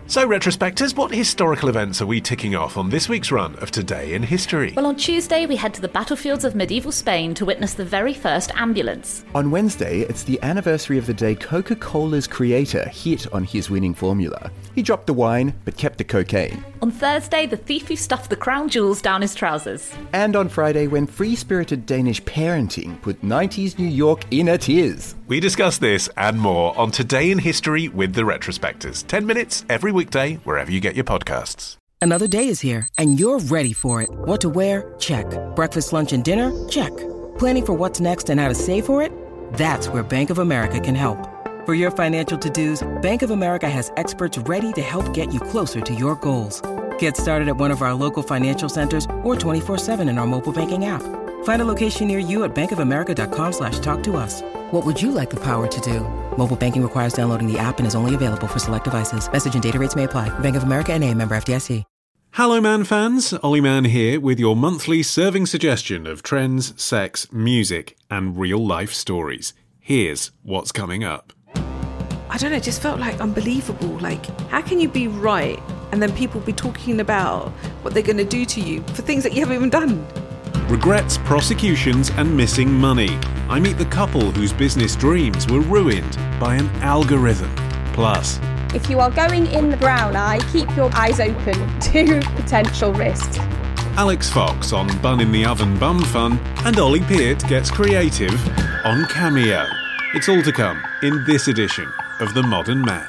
So, retrospectors, what historical events are we ticking off on this week's run of Today in History? Well, on Tuesday, we head to the battlefields of medieval Spain to witness the very first ambulance. On Wednesday, it's the anniversary of the day Coca-Cola's creator hit on his winning formula. He dropped the wine, but kept the cocaine. On Thursday, the thief who stuffed the crown jewels down his trousers. And on Friday, when free-spirited Danish parenting put 90s New York in a tears. We discuss this and more on Today in History with the Retrospectors. 10 minutes every weekday, wherever you get your podcasts. Another day is here, and you're ready for it. What to wear? Check. Breakfast, lunch, and dinner? Check. Planning for what's next and how to save for it? That's where Bank of America can help. For your financial to-dos, Bank of America has experts ready to help get you closer to your goals. Get started at one of our local financial centers or 24/7 in our mobile banking app. Find a location near you at bankofamerica.com/talktous. What would you like the power to do? Mobile banking requires downloading the app and is only available for select devices. Message and data rates may apply. Bank of America N.A., member FDIC. Hello Man fans, Ollie Mann here with your monthly serving suggestion of trends, sex, music and real life stories. Here's what's coming up. I don't know, it just felt like unbelievable. Like, how can you be right and then people be talking about what they're going to do to you for things that you haven't even done? Regrets, prosecutions and missing money. I meet the couple whose business dreams were ruined by an algorithm. Plus, if you are going in the brown eye, keep your eyes open to potential risks. Alex Fox on Bun in the Oven Bum Fun, and Ollie Peart gets creative on Cameo. It's all to come in this edition of The Modern Man.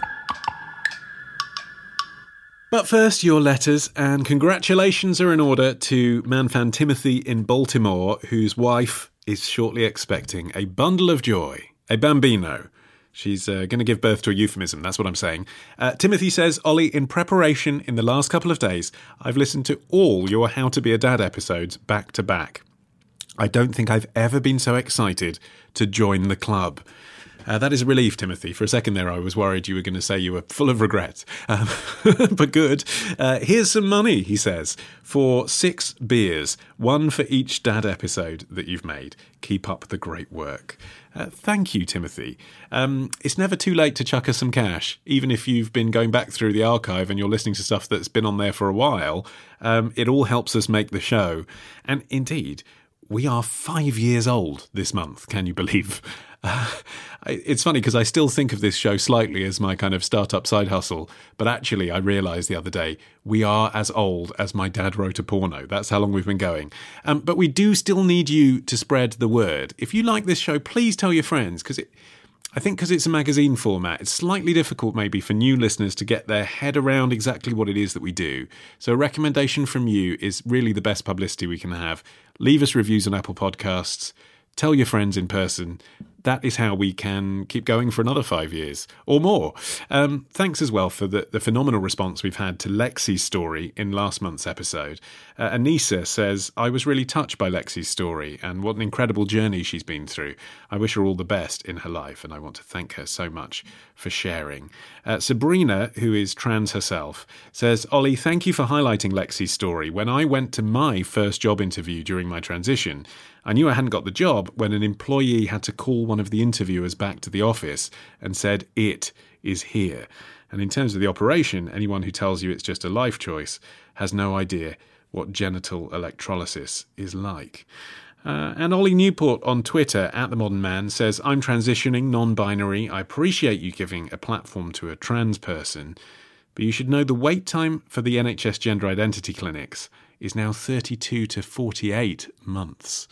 But first, your letters, and congratulations are in order to manfan Timothy in Baltimore, whose wife is shortly expecting a bundle of joy, a bambino. She's going to give birth to a euphemism, that's what I'm saying. Timothy says, Ollie, in preparation in the last couple of days, I've listened to all your How to Be a Dad episodes back to back. I don't think I've ever been so excited to join the club. That is a relief, Timothy. For a second there, I was worried you were going to say you were full of regret. But good. Here's some money, he says, for 6 beers, 1 for each dad episode that you've made. Keep up the great work. Thank you, Timothy. It's never too late to chuck us some cash. Even if you've been going back through the archive and you're listening to stuff that's been on there for a while, it all helps us make the show. And indeed, we are 5 years old this month, can you believe? It's funny because I still think of this show slightly as my kind of startup side hustle, but actually I realised the other day we are as old as my dad wrote a porno. That's how long we've been going. But we do still need you to spread the word. If you like this show, please tell your friends, because it's a magazine format, it's slightly difficult maybe for new listeners to get their head around exactly what it is that we do. So a recommendation from you is really the best publicity we can have. Leave us reviews on Apple Podcasts. Tell your friends in person. That is how we can keep going for another 5 years or more. Thanks as well for the phenomenal response we've had to Lexi's story in last month's episode. Anissa says, I was really touched by Lexi's story and what an incredible journey she's been through. I wish her all the best in her life and I want to thank her so much for sharing. Sabrina, who is trans herself, says, Ollie, thank you for highlighting Lexi's story. When I went to my first job interview during my transition, I knew I hadn't got the job when an employee had to call one of the interviewers back to the office and said, it is here. And in terms of the operation, anyone who tells you it's just a life choice has no idea what genital electrolysis is like. And Ollie Newport on Twitter, at The Modern Man, says, I'm transitioning, non-binary. I appreciate you giving a platform to a trans person, but you should know the wait time for the NHS gender identity clinics is now 32 to 48 months.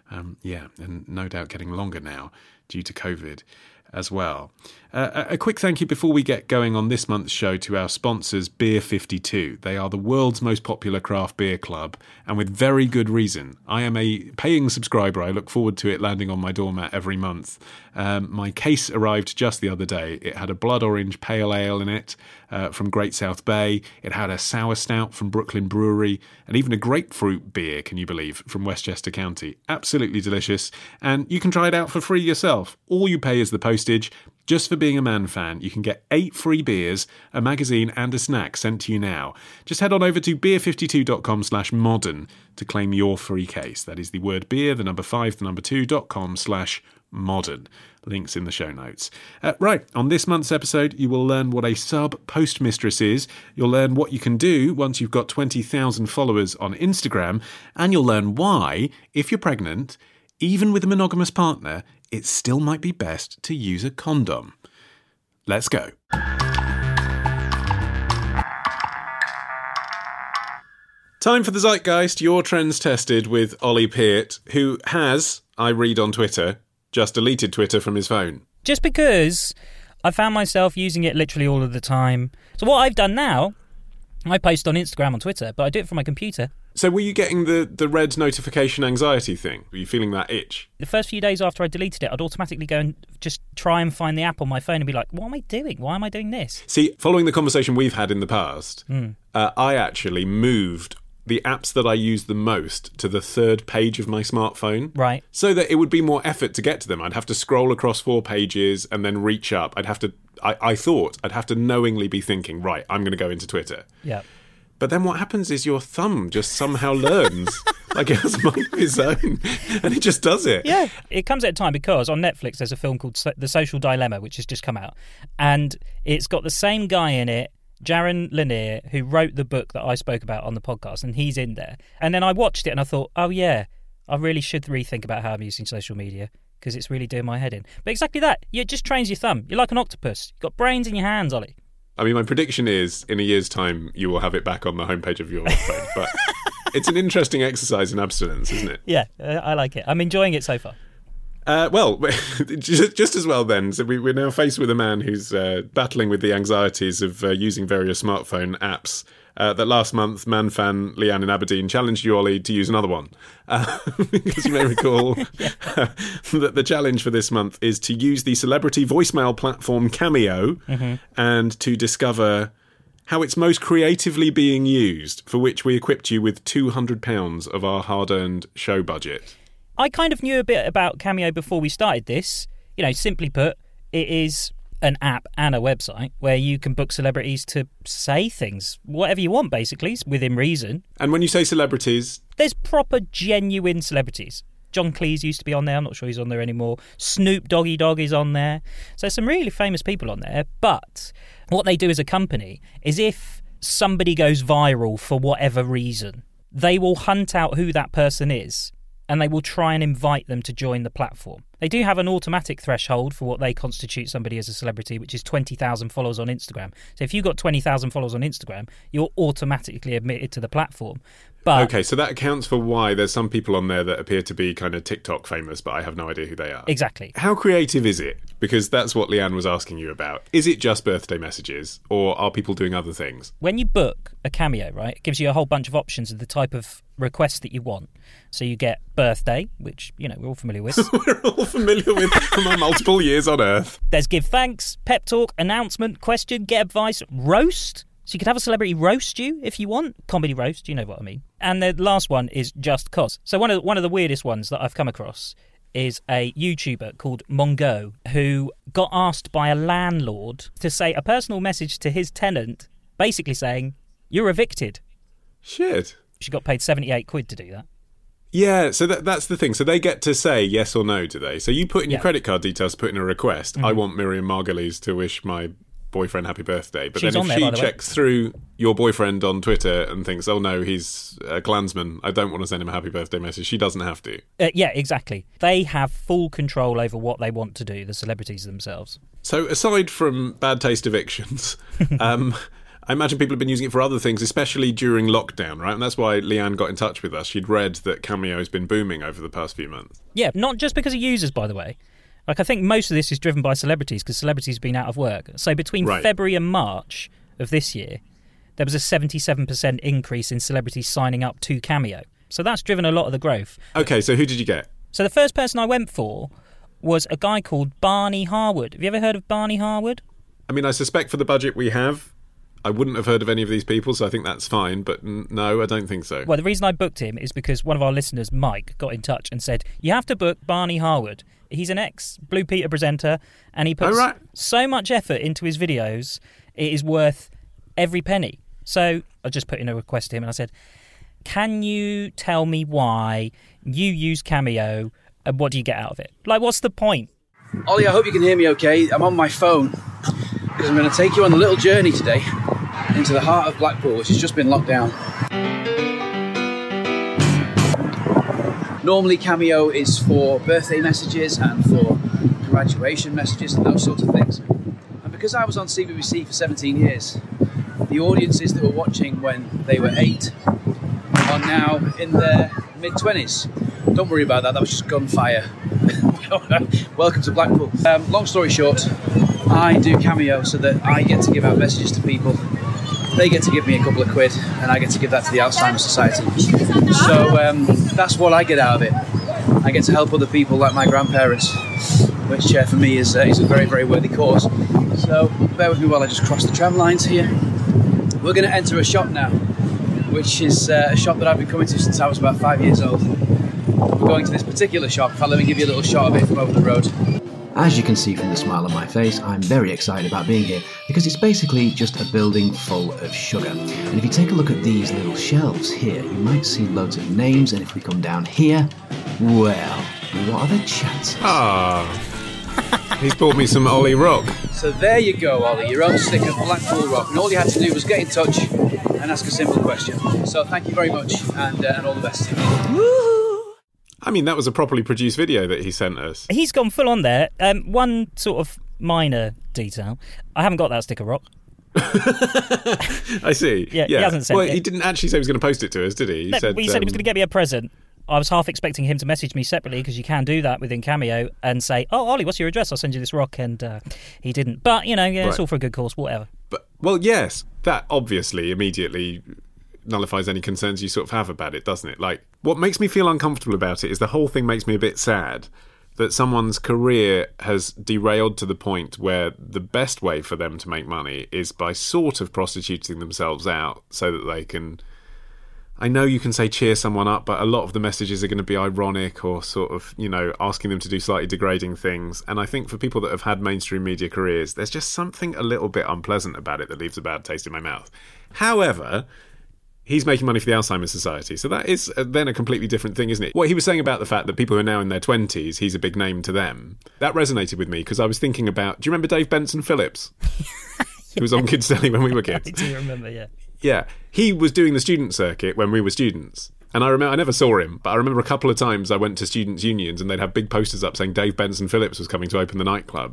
And no doubt getting longer now due to COVID as well. A quick thank you before we get going on this month's show to our sponsors, Beer 52. They are the world's most popular craft beer club, and with very good reason. I am a paying subscriber. I look forward to it landing on my doormat every month. My case arrived just the other day. It had a blood orange pale ale in it from Great South Bay. It had a sour stout from Brooklyn Brewery, and even a grapefruit beer, can you believe, from Westchester County. Absolutely delicious, and you can try it out for free yourself. All you pay is the postage. Just for being a Man Fan, you can get 8 free beers, a magazine and a snack sent to you now. Just head on over to beer52.com/modern to claim your free case. That is the word beer, the number 5, the number 2.com/modern. Links in the show notes. Right, on this month's episode, you will learn what a sub-postmistress is. You'll learn what you can do once you've got 20,000 followers on Instagram. And you'll learn why, if you're pregnant, even with a monogamous partner, it still might be best to use a condom. Let's go. Time for the Zeitgeist, your trends tested with Ollie Peart, who has, I read on Twitter, just deleted Twitter from his phone. Just because I found myself using it literally all of the time. So what I've done now, I post on Instagram and Twitter, but I do it from my computer. So were you getting the red notification anxiety thing? Were you feeling that itch? The first few days after I deleted it, I'd automatically go and just try and find the app on my phone and be like, what am I doing? Why am I doing this? See, following the conversation we've had in the past, I actually moved the apps that I use the most to the third page of my smartphone. Right. So that it would be more effort to get to them. I'd have to scroll across 4 pages and then reach up. I thought I'd have to knowingly be thinking, right, I'm going to go into Twitter. Yeah. But then what happens is your thumb just somehow learns, like it has mind of its own, and it just does it. Yeah, it comes at a time because on Netflix there's a film called The Social Dilemma, which has just come out, and it's got the same guy in it, Jaron Lanier, who wrote the book that I spoke about on the podcast, and he's in there. And then I watched it and I thought, oh yeah, I really should rethink about how I'm using social media because it's really doing my head in. But exactly that, it just trains your thumb. You're like an octopus. You've got brains in your hands, Ollie. I mean, my prediction is, in a year's time, you will have it back on the homepage of your phone. But it's an interesting exercise in abstinence, isn't it? Yeah, I like it. I'm enjoying it so far. Well, just as well then. So we're now faced with a man who's battling with the anxieties of using various smartphone apps. That last month, man fan Leanne in Aberdeen challenged you, Ollie, to use another one. Because you may recall that the challenge for this month is to use the celebrity voicemail platform Cameo and to discover how it's most creatively being used, for which we equipped you with £200 of our hard-earned show budget. I kind of knew a bit about Cameo before we started this. You know, simply put, it is an app and a website where you can book celebrities to say things, whatever you want, basically, within reason. And when you say celebrities... There's proper, genuine celebrities. John Cleese used to be on there. I'm not sure he's on there anymore. Snoop Doggy Dogg is on there. So some really famous people on there. But what they do as a company is if somebody goes viral for whatever reason, they will hunt out who that person is and they will try and invite them to join the platform. They do have an automatic threshold for what they constitute somebody as a celebrity, which is 20,000 followers on Instagram. So if you've got 20,000 followers on Instagram, you're automatically admitted to the platform. But okay, so that accounts for why there's some people on there that appear to be kind of TikTok famous, but I have no idea who they are. Exactly. How creative is it? Because that's what Leanne was asking you about. Is it just birthday messages, or are people doing other things? When you book a Cameo, right, it gives you a whole bunch of options of the type of request that you want. So you get birthday, which, you know, we're all familiar with. We're all familiar with from our multiple years on Earth. There's give thanks, pep talk, announcement, question, get advice, roast. So you could have a celebrity roast you if you want. Comedy roast, you know what I mean. And the last one is just cause. So one of the weirdest ones that I've come across is a YouTuber called Mongo who got asked by a landlord to say a personal message to his tenant basically saying, you're evicted. Shit. She got paid 78 quid to do that. Yeah, so that's the thing. So they get to say yes or no, do they? So you put in your credit card details, put in a request. I want Miriam Margolyes to wish my boyfriend happy birthday. But She's then if there, she checks through your boyfriend on Twitter and thinks, oh no, he's a Klansman, I don't want to send him a happy birthday message, she doesn't have to. Yeah, exactly. They have full control over what they want to do, the celebrities themselves. So aside from bad taste evictions, I imagine people have been using it for other things, especially during lockdown, right? And that's why Leanne got in touch with us. She'd read that Cameo has been booming over the past few months. Yeah, not just because of users, by the way. Like, I think most of this is driven by celebrities because celebrities have been out of work. So between February and March of this year, there was a 77% increase in celebrities signing up to Cameo. So that's driven a lot of the growth. Okay, so who did you get? So the first person I went for was a guy called Barney Harwood. Have you ever heard of Barney Harwood? I mean, I suspect for the budget we have, I wouldn't have heard of any of these people, so I think that's fine. But no, I don't think so. Well, the reason I booked him is because one of our listeners, Mike, got in touch and said, you have to book Barney Harwood. He's an ex-Blue Peter presenter, and he puts so much effort into his videos, it is worth every penny. So I just put in a request to him, and I said, can you tell me why you use Cameo, and what do you get out of it? Like, what's the point? Ollie, I hope you can hear me okay. I'm on my phone, because I'm going to take you on a little journey today into the heart of Blackpool, which has just been locked down. Normally Cameo is for birthday messages and for graduation messages and those sorts of things. And because I was on CBBC for 17 years, the audiences that were watching when they were 8 are now in their mid-20s. Don't worry about that, that was just gunfire. Welcome to Blackpool. Long story short, I do Cameo so that I get to give out messages to people. They get to give me a couple of quid, and I get to give that to the Alzheimer's Society. So that's what I get out of it. I get to help other people like my grandparents, which for me is a very, very worthy cause. So bear with me while I just cross the tram lines here. We're going to enter a shop now, which is a shop that I've been coming to since I was about 5 years old. We're going to this particular shop. Let me give you a little shot of it from over the road. As you can see from the smile on my face, I'm very excited about being here because it's basically just a building full of sugar. And if you take a look at these little shelves here, you might see loads of names, and if we come down here, well, what are the chances? He's bought me some Ollie Rock. So there you go, Ollie, your own stick of Blackpool Rock, and all you had to do was get in touch and ask a simple question. So thank you very much, and all the best. Woo! I mean, that was a properly produced video that he sent us. He's gone full on there. One sort of minor detail. I haven't got that sticker rock. I see. Yeah, he hasn't sent it. He didn't actually say he was going to post it to us, did he? He said he was going to get me a present. I was half expecting him to message me separately, because you can do that within Cameo, and say, oh, Ollie, what's your address? I'll send you this rock. And he didn't. But, it's all for a good cause, whatever. But, well, yes, that obviously immediately nullifies any concerns you sort of have about it, doesn't it? Like, what makes me feel uncomfortable about it is the whole thing makes me a bit sad that someone's career has derailed to the point where the best way for them to make money is by sort of prostituting themselves out so that they can... I know you can say cheer someone up, but a lot of the messages are going to be ironic or sort of, asking them to do slightly degrading things. And I think for people that have had mainstream media careers, there's just something a little bit unpleasant about it that leaves a bad taste in my mouth. However, he's making money for the Alzheimer's Society, so that is then a completely different thing, isn't it? What he was saying about the fact that people who are now in their 20s, he's a big name to them, that resonated with me, because I was thinking about... Do you remember Dave Benson Phillips? He was on Kids Telly when we were kids. I do remember, yeah. Yeah, he was doing the student circuit when we were students. And I never saw him, but I remember a couple of times I went to students' unions and they'd have big posters up saying Dave Benson Phillips was coming to open the nightclub.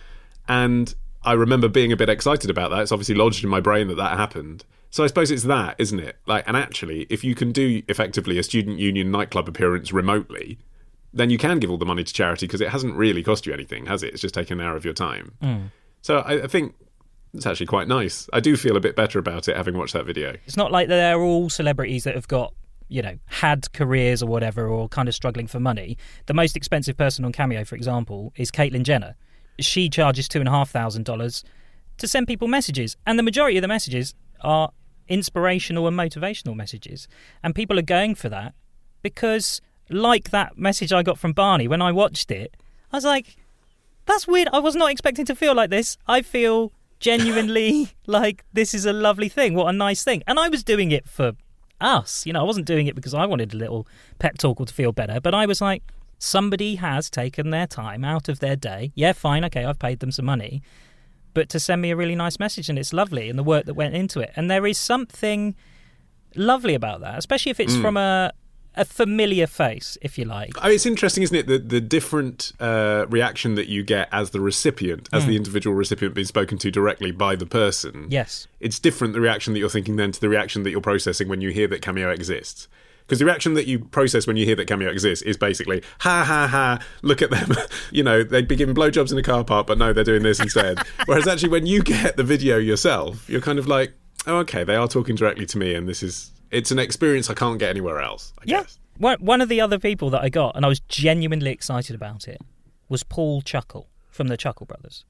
And I remember being a bit excited about that. It's obviously lodged in my brain that happened. So I suppose it's that, isn't it? And actually, if you can do effectively a student union nightclub appearance remotely, then you can give all the money to charity, because it hasn't really cost you anything, has it? It's just taken an hour of your time. So I think it's actually quite nice. I do feel a bit better about it having watched that video. It's not like they're all celebrities that have got, had careers or whatever, or kind of struggling for money. The most expensive person on Cameo, for example, is Caitlyn Jenner. She charges $2,500 to send people messages, and the majority of the messages are inspirational and motivational messages, and people are going for that because, like that message I got from Barney when I watched it, I was like, that's weird. I was not expecting to feel like this. I feel genuinely like this is a lovely thing. What a nice thing. And I was doing it for us. I wasn't doing it because I wanted a little pep talk or to feel better, but I was like, somebody has taken their time out of their day. Yeah, fine, okay, I've paid them some money, but to send me a really nice message, and it's lovely, and the work that went into it. And there is something lovely about that, especially if it's from a familiar face, if you like. It's interesting, isn't it, the different reaction that you get as the recipient, as the individual recipient being spoken to directly by the person. Yes. It's different, the reaction that you're thinking then, to the reaction that you're processing when you hear that Cameo exists. Because the reaction that you process when you hear that Cameo exists is basically, ha, ha, ha, look at them. They'd be giving blowjobs in a car park, but no, they're doing this instead. Whereas actually when you get the video yourself, you're kind of like, oh, okay, they are talking directly to me, and it's an experience I can't get anywhere else, I guess. One of the other people that I got, and I was genuinely excited about it, was Paul Chuckle from the Chuckle Brothers.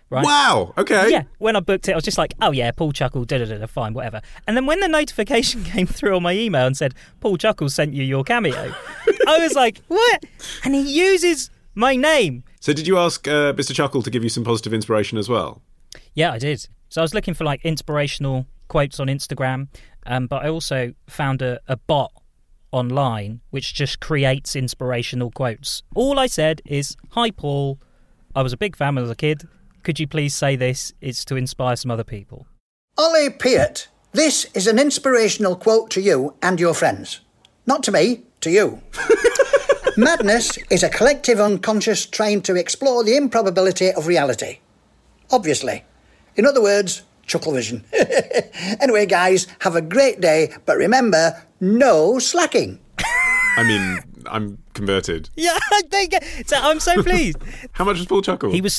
Right? Wow, okay. Yeah, when I booked it, I was just like, oh yeah, Paul Chuckle, fine, whatever. And then when the notification came through on my email and said, Paul Chuckle sent you your cameo, I was like, what? And he uses my name. So did you ask Mr. Chuckle to give you some positive inspiration as well? Yeah, I did. So I was looking for like inspirational quotes on Instagram, but I also found a bot online which just creates inspirational quotes. All I said is, hi Paul, I was a big fan as a kid. Could you please say this? It's to inspire some other people. Ollie Peart, this is an inspirational quote to you and your friends. Not to me, to you. Madness is a collective unconscious trying to explore the improbability of reality. Obviously. In other words, Chucklevision. Anyway, guys, have a great day, but remember, no slacking. I mean, I'm converted. Yeah, there you go. So I'm so pleased. How much was Paul Chuckle? He was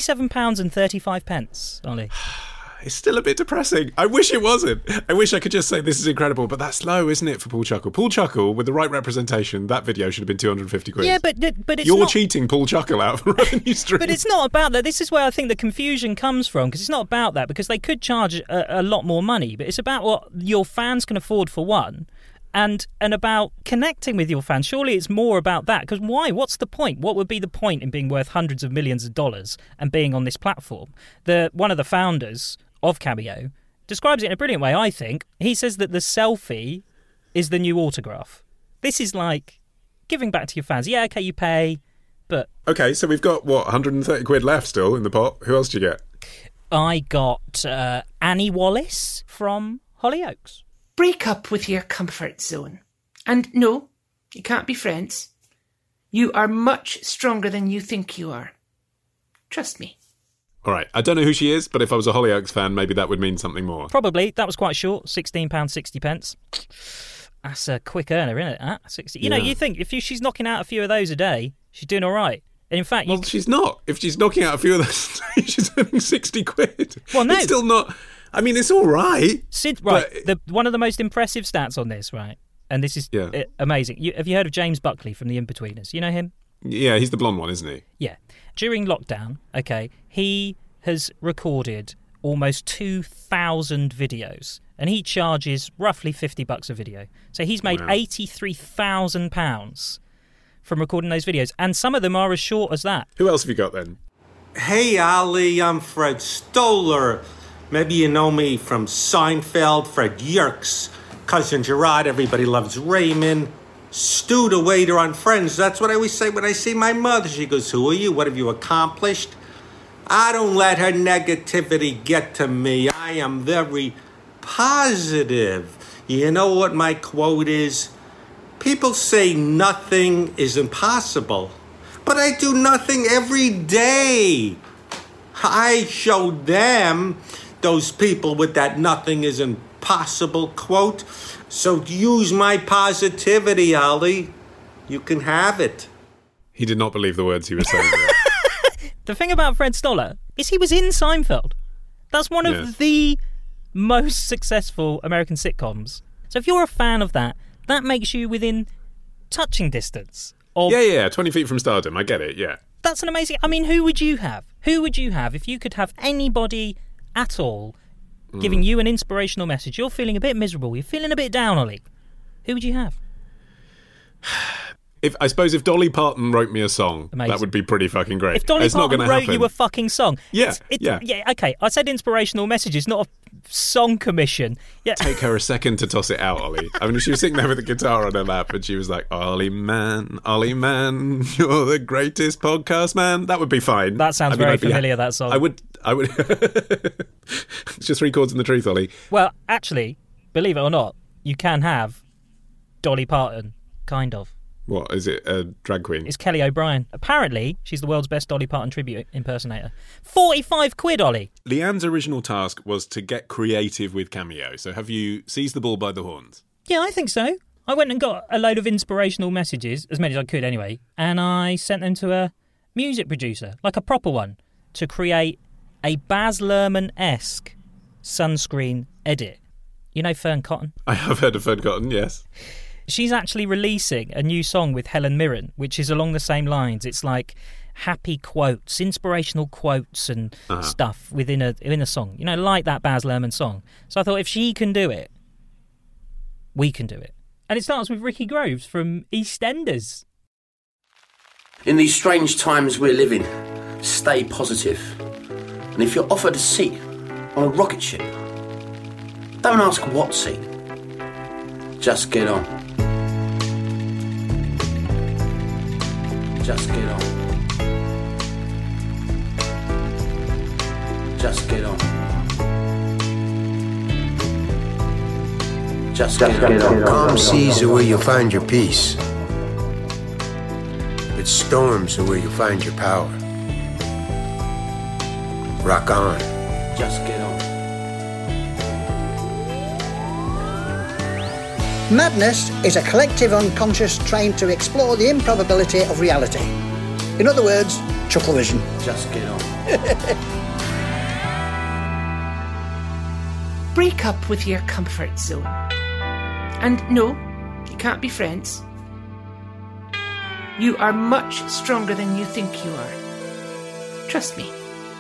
£37.35, Ollie. It's still a bit depressing. I wish it wasn't. I wish I could just say this is incredible, but that's low, isn't it, for Paul Chuckle? Paul Chuckle, with the right representation, that video should have been 250 quid. Yeah, but it's You're not... cheating Paul Chuckle out of a revenue stream. But it's not about that. This is where I think the confusion comes from, because it's not about that, because they could charge a lot more money, but it's about what your fans can afford, for one, and about connecting with your fans. Surely it's more about that, because why? What's the point? What would be the point in being worth hundreds of millions of dollars and being on this platform? One of the founders of Cameo describes it in a brilliant way, I think. He says that the selfie is the new autograph. This is like giving back to your fans. Yeah, okay, you pay, but... Okay, so we've got, 130 quid left still in the pot. Who else did you get? I got Annie Wallace from Hollyoaks. Break up with your comfort zone. And no, you can't be friends. You are much stronger than you think you are. Trust me. All right, I don't know who she is, but if I was a Hollyoaks fan, maybe that would mean something more. Probably. That was quite short, £16.60. That's a quick earner, isn't it? 60. You know, you think if she's knocking out a few of those a day, she's doing all right. And in fact... Well, she's not. If she's knocking out a few of those a day, she's earning 60 quid. Well, no. It's still not... I mean, it's all right. One of the most impressive stats on this, right, and this is amazing. Have you heard of James Buckley from The In-Betweeners? You know him? Yeah, he's the blonde one, isn't he? Yeah. During lockdown, he has recorded almost 2,000 videos, and he charges roughly $50 a video. So he's made £83,000 from recording those videos, and some of them are as short as that. Who else have you got then? Hey, Ollie, I'm Fred Stoller. Maybe you know me from Seinfeld, Fred Yerkes, Cousin Gerard, Everybody Loves Raymond, Stu, the waiter on Friends. That's what I always say when I see my mother. She goes, who are you? What have you accomplished? I don't let her negativity get to me. I am very positive. You know what my quote is? People say nothing is impossible, but I do nothing every day. I showed them, those people with that nothing is impossible quote. So use my positivity, Ollie. You can have it. He did not believe the words he was saying there. The thing about Fred Stoller is he was in Seinfeld. That's one of the most successful American sitcoms. So if you're a fan of that, that makes you within touching distance of... Yeah, 20 feet from stardom. I get it, yeah. That's an amazing... I mean, who would you have? Who would you have if you could have anybody at all giving you an inspirational message? You're feeling a bit miserable. You're feeling a bit down, Ollie. Who would you have? I suppose if Dolly Parton wrote me a song, Amazing. That would be pretty fucking great. If Dolly Parton wrote you a fucking song. Yeah, yeah, okay. I said inspirational messages, not a song commission. Yeah. Take her a second to toss it out, Ollie. I mean, she was sitting there with a guitar on her lap and she was like, Ollie man, you're the greatest podcast man. That would be fine. That sounds very familiar, that song. I would. It's just 3 chords in the truth, Ollie. Well, actually, believe it or not, you can have Dolly Parton, kind of. What, is it a drag queen? It's Kelly O'Brien. Apparently, she's the world's best Dolly Parton tribute impersonator. 45 quid, Ollie! Leanne's original task was to get creative with Cameo. So have you seized the bull by the horns? Yeah, I think so. I went and got a load of inspirational messages, as many as I could anyway, and I sent them to a music producer, like a proper one, to create a Baz Luhrmann-esque sunscreen edit. You know Fern Cotton? I have heard of Fern Cotton, yes. She's actually releasing a new song with Helen Mirren, which is along the same lines. It's like happy quotes, inspirational quotes and stuff within a song. You know, like that Baz Luhrmann song. So I thought if she can do it, we can do it. And it starts with Ricky Groves from EastEnders. In these strange times we're living, stay positive. And if you're offered a seat on a rocket ship, don't ask what seat. Just get on. Just get on. Just get on. Just get on. Calm seas are where you'll find your peace. But storms are where you'll find your power. Rock on. Just get on. Madness is a collective unconscious trained to explore the improbability of reality. In other words, chuckle vision. Just get on. Break up with your comfort zone. And no, you can't be friends. You are much stronger than you think you are. Trust me.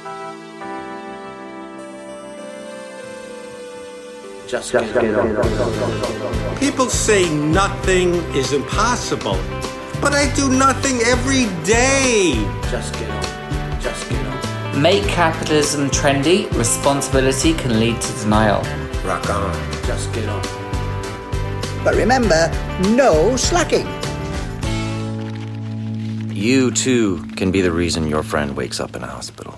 Just get on. People say nothing is impossible, but I do nothing every day. Just get on. Just get on. Make capitalism trendy. Responsibility can lead to denial. Rock on. Just get on. But remember, no slacking. You, too, can be the reason your friend wakes up in a hospital.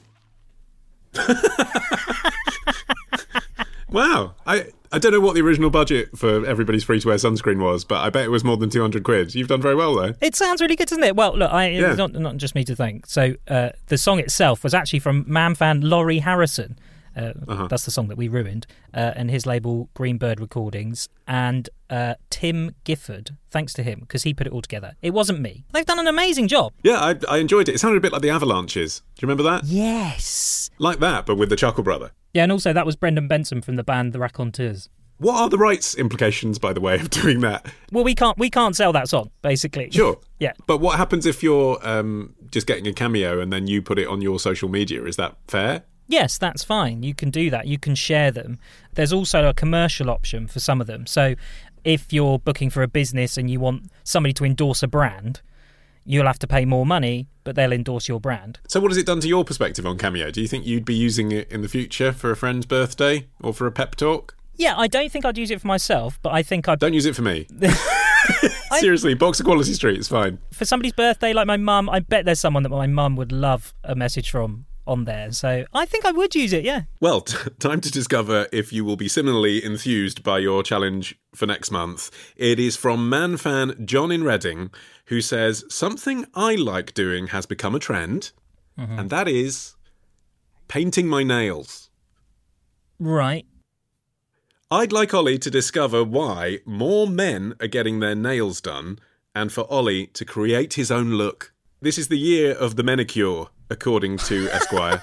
Wow. I don't know what the original budget for everybody's free-to-wear sunscreen was, but I bet it was more than 200 quid. You've done very well, though. It sounds really good, doesn't it? Well, look, it's not just me to thank. So the song itself was actually from man fan Laurie Harrison. That's the song that we ruined, and his label Greenbird Recordings, and Tim Gifford, thanks to him, because he put it all together. It wasn't me. They've done an amazing job. Yeah, I enjoyed it. It sounded a bit like the Avalanches. Do you remember that? Yes. Like that, but with the Chuckle Brother. Yeah, and also that was Brendan Benson from the band The Raconteurs. What are the rights implications, by the way, of doing that? Well, we can't sell that song, basically. Sure. Yeah. But what happens if you're just getting a cameo and then you put it on your social media? Is that fair? Yes, that's fine. You can do that. You can share them. There's also a commercial option for some of them. So if you're booking for a business and you want somebody to endorse a brand, you'll have to pay more money, but they'll endorse your brand. So what has it done to your perspective on Cameo? Do you think you'd be using it in the future for a friend's birthday or for a pep talk? Yeah, I don't think I'd use it for myself, but I think I'd... Don't use it for me. Seriously, Boxer Quality Street is fine. For somebody's birthday, like my mum, I bet there's someone that my mum would love a message from on there. So I think I would use it, yeah. Well, time to discover if you will be similarly enthused by your challenge for next month. It is from man fan John in Reading, who says, something I like doing has become a trend, and that is painting my nails. Right. I'd like Ollie to discover why more men are getting their nails done, and for Ollie to create his own look. This is the year of the manicure, according to Esquire.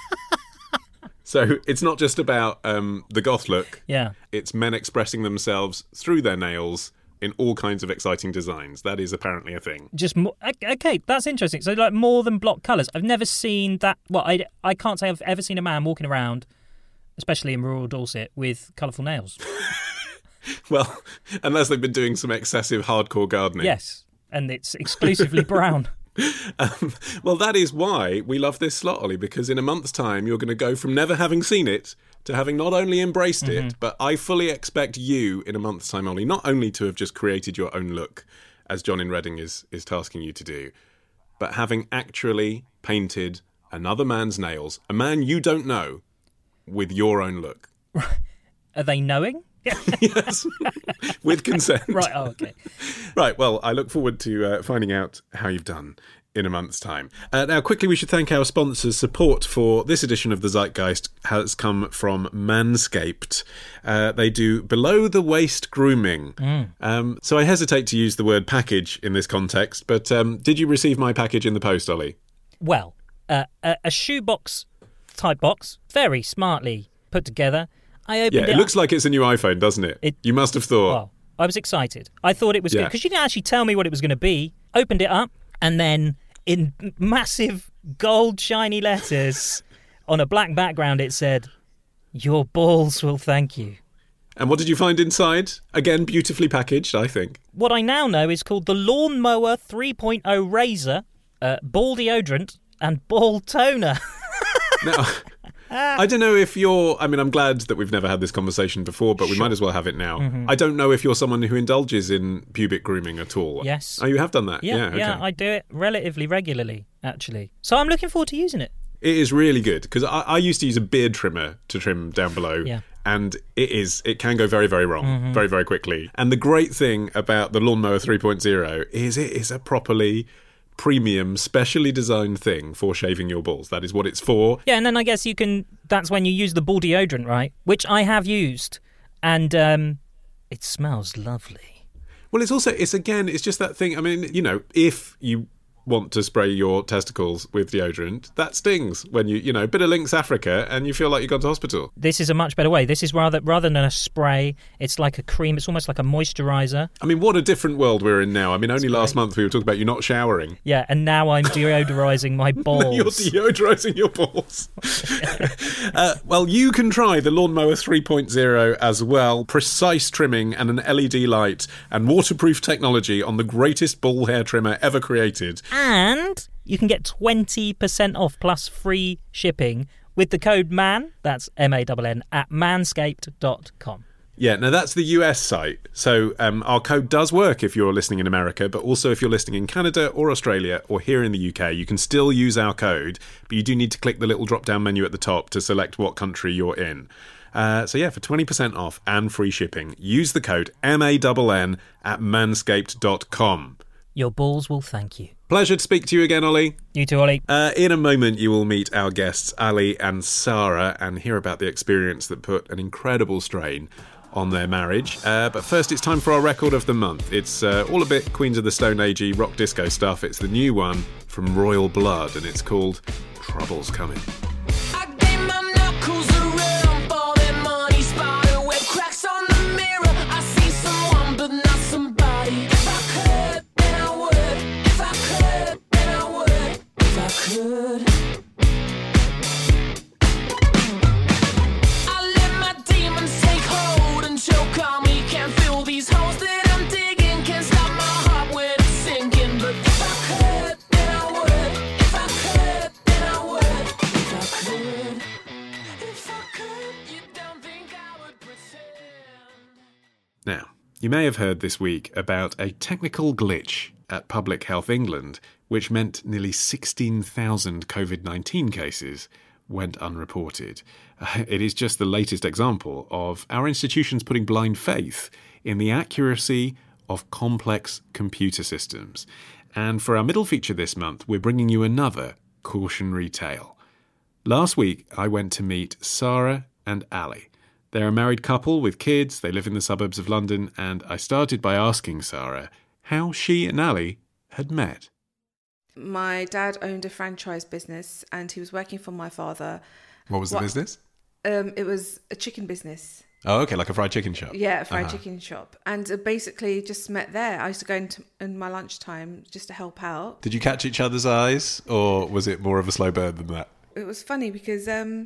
So it's not just about the goth look. Yeah. It's men expressing themselves through their nails in all kinds of exciting designs. That is apparently a thing. Just more, okay, that's interesting. So like more than block colours. I've never seen that. Well, I can't say I've ever seen a man walking around, especially in rural Dorset, with colourful nails. Well, unless they've been doing some excessive hardcore gardening. Yes, and it's exclusively brown. Well, that is why we love this slot, Ollie, because in a month's time you're going to go from never having seen it to having not only embraced it, but I fully expect you in a month's time, Ollie, not only to have just created your own look, as John in Reading is tasking you to do, but having actually painted another man's nails, a man you don't know, with your own look. Are they knowing? Yes, with consent. Right, oh, okay. Right, well, I look forward to finding out how you've done in a month's time. Now, quickly, we should thank our sponsors. Support for this edition of The Zeitgeist has come from Manscaped. They do below-the-waist grooming. So I hesitate to use the word package in this context, but did you receive my package in the post, Ollie? Well, a shoebox-type box, very smartly put together. I opened it looks like it's a new iPhone, doesn't it? You must have thought, I was excited. I thought it was good because you didn't actually tell me what it was going to be. Opened it up, and then in massive gold shiny letters on a black background it said, "Your balls will thank you." And what did you find inside? Again, beautifully packaged, I think. What I now know is called the Lawnmower 3.0 Razor, ball deodorant, and ball toner. Now, I don't know if you're... I mean, I'm glad that we've never had this conversation before, but we might as well have it now. Mhm. I don't know if you're someone who indulges in pubic grooming at all. Yes. Oh, you have done that? Yeah, okay. I do it relatively regularly, actually. So I'm looking forward to using it. It is really good, because I used to use a beard trimmer to trim down below. Yeah. And it can go very, very wrong, very, very quickly. And the great thing about the Lawnmower 3.0 is it is a properly premium, specially designed thing for shaving your balls. That is what it's for. Yeah, and then I guess that's when you use the ball deodorant, right? Which I have used, and it smells lovely. Well, it's just that thing. I mean, if you want to spray your testicles with deodorant, that stings when a bit of Lynx Africa and you feel like you've gone to hospital. This is a much better way. This is rather than a spray, it's like a cream. It's almost like a moisturiser. I mean, what a different world we're in now. I mean, only last month we were talking about you not showering. Yeah, and now I'm deodorising my balls. You're deodorising your balls. Well, you can try the Lawnmower 3.0 as well. Precise trimming and an LED light and waterproof technology on the greatest ball hair trimmer ever created. And you can get 20% off plus free shipping with the code MAN, that's MANN, at manscaped.com. Yeah, now that's the US site. So our code does work if you're listening in America, but also if you're listening in Canada or Australia or here in the UK, you can still use our code, but you do need to click the little drop-down menu at the top to select what country you're in. So yeah, for 20% off and free shipping, use the code MANN at manscaped.com. Your balls will thank you. Pleasure to speak to you again, Ollie. You too, Ollie. In a moment, you will meet our guests, Ali and Sarah, and hear about the experience that put an incredible strain on their marriage. But first, it's time for our record of the month. It's all a bit Queens of the Stone Agey rock disco stuff. It's the new one from Royal Blood, and it's called Trouble's Coming. Now, you may have heard this week about a technical glitch at Public Health England, which meant nearly 16,000 COVID-19 cases went unreported. It is just the latest example of our institutions putting blind faith in the accuracy of complex computer systems. And for our middle feature this month, we're bringing you another cautionary tale. Last week, I went to meet Sarah and Ali. They're a married couple with kids, they live in the suburbs of London, and I started by asking Sarah how she and Ali had met. My dad owned a franchise business and he was working for my father. What was the business? It was a chicken business. Oh, okay, like a fried chicken shop. Yeah, a fried chicken shop. And basically just met there. I used to go in my lunchtime just to help out. Did you catch each other's eyes, or was it more of a slow burn than that? It was funny because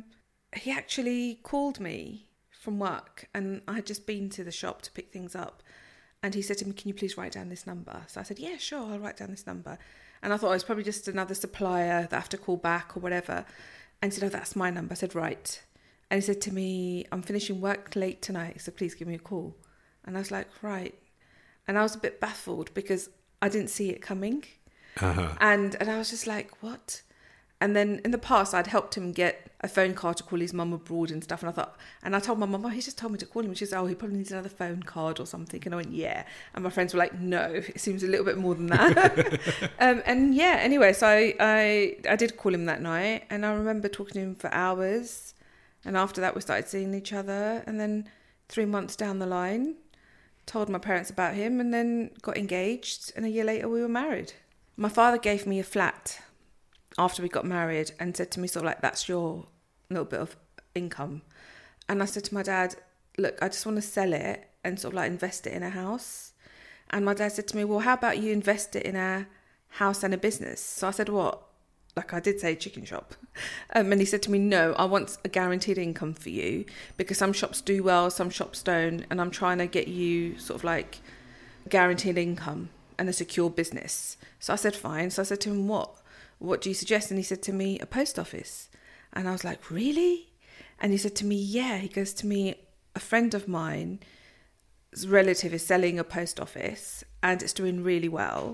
he actually called me from work and I had just been to the shop to pick things up. And he said to me, "Can you please write down this number?" So I said, "Yeah, sure, I'll write down this number." And I thought it was probably just another supplier that I have to call back or whatever. And he said, "Oh, that's my number." I said, "Right." And he said to me, "I'm finishing work late tonight, so please give me a call." And I was like, "Right." And I was a bit baffled because I didn't see it coming. Uh-huh. And I was just like, what? And then in the past, I'd helped him get a phone card to call his mum abroad and stuff. And I told my mum, "Oh, he just told me to call him." She said, "Oh, he probably needs another phone card or something." And I went, "Yeah." And my friends were like, "No, it seems a little bit more than that." And yeah, anyway, so I did call him that night. And I remember talking to him for hours. And after that, we started seeing each other. And then 3 months down the line, told my parents about him and then got engaged. And a year later, we were married. My father gave me a flat after we got married and said to me sort of like, "That's your little bit of income." And I said to my dad, look, I just want to sell it and sort of like invest it in a house. And my dad said to me, well, how about you invest it in a house and a business? So I said, what? Like I did say chicken shop. And he said to me, no, I want a guaranteed income for you, because some shops do well, some shops don't. And I'm trying to get you sort of like guaranteed income and a secure business. So I said, fine. So I said to him, what do you suggest? And he said to me, a post office. And I was like, really? And he said to me, yeah. He goes to me, a friend of mine, his relative is selling a post office and it's doing really well.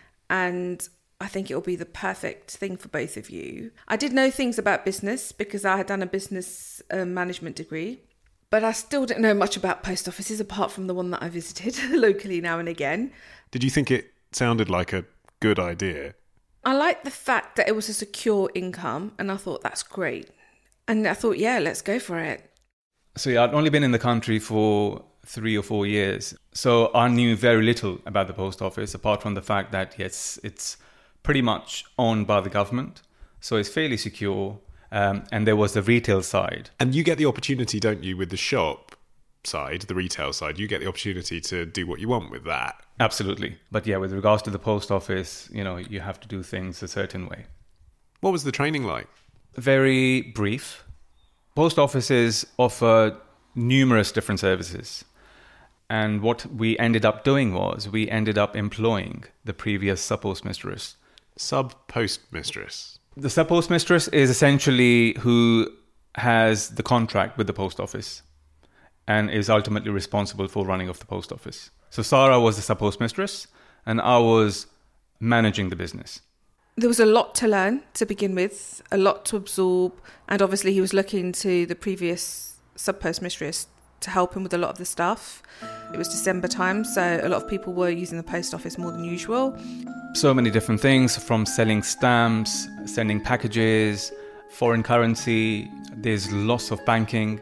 And I think it'll be the perfect thing for both of you. I did know things about business because I had done a business management degree, but I still didn't know much about post offices apart from the one that I visited locally now and again. Did you think it sounded like a good idea? I liked the fact that it was a secure income, and I thought that's great. And I thought, yeah, let's go for it. So yeah, I'd only been in the country for 3 or 4 years. So I knew very little about the post office, apart from the fact that, yes, it's pretty much owned by the government. So it's fairly secure. And there was the retail side. And you get the opportunity, don't you, with the shop side, the retail side, you get the opportunity to do what you want with that. Absolutely. But yeah, with regards to the post office, you have to do things a certain way. What was the training like? Very brief. Post offices offer numerous different services. And what we ended up doing was we ended up employing the previous sub-postmistress. Sub-postmistress? The sub-postmistress is essentially who has the contract with the post office and is ultimately responsible for running of the post office. So Sarah was the sub-postmistress and I was managing the business. There was a lot to learn to begin with, a lot to absorb, and obviously he was looking to the previous sub-postmistress to help him with a lot of the stuff. It was December time, so a lot of people were using the post office more than usual. So many different things, from selling stamps, sending packages, foreign currency. There's lots of banking.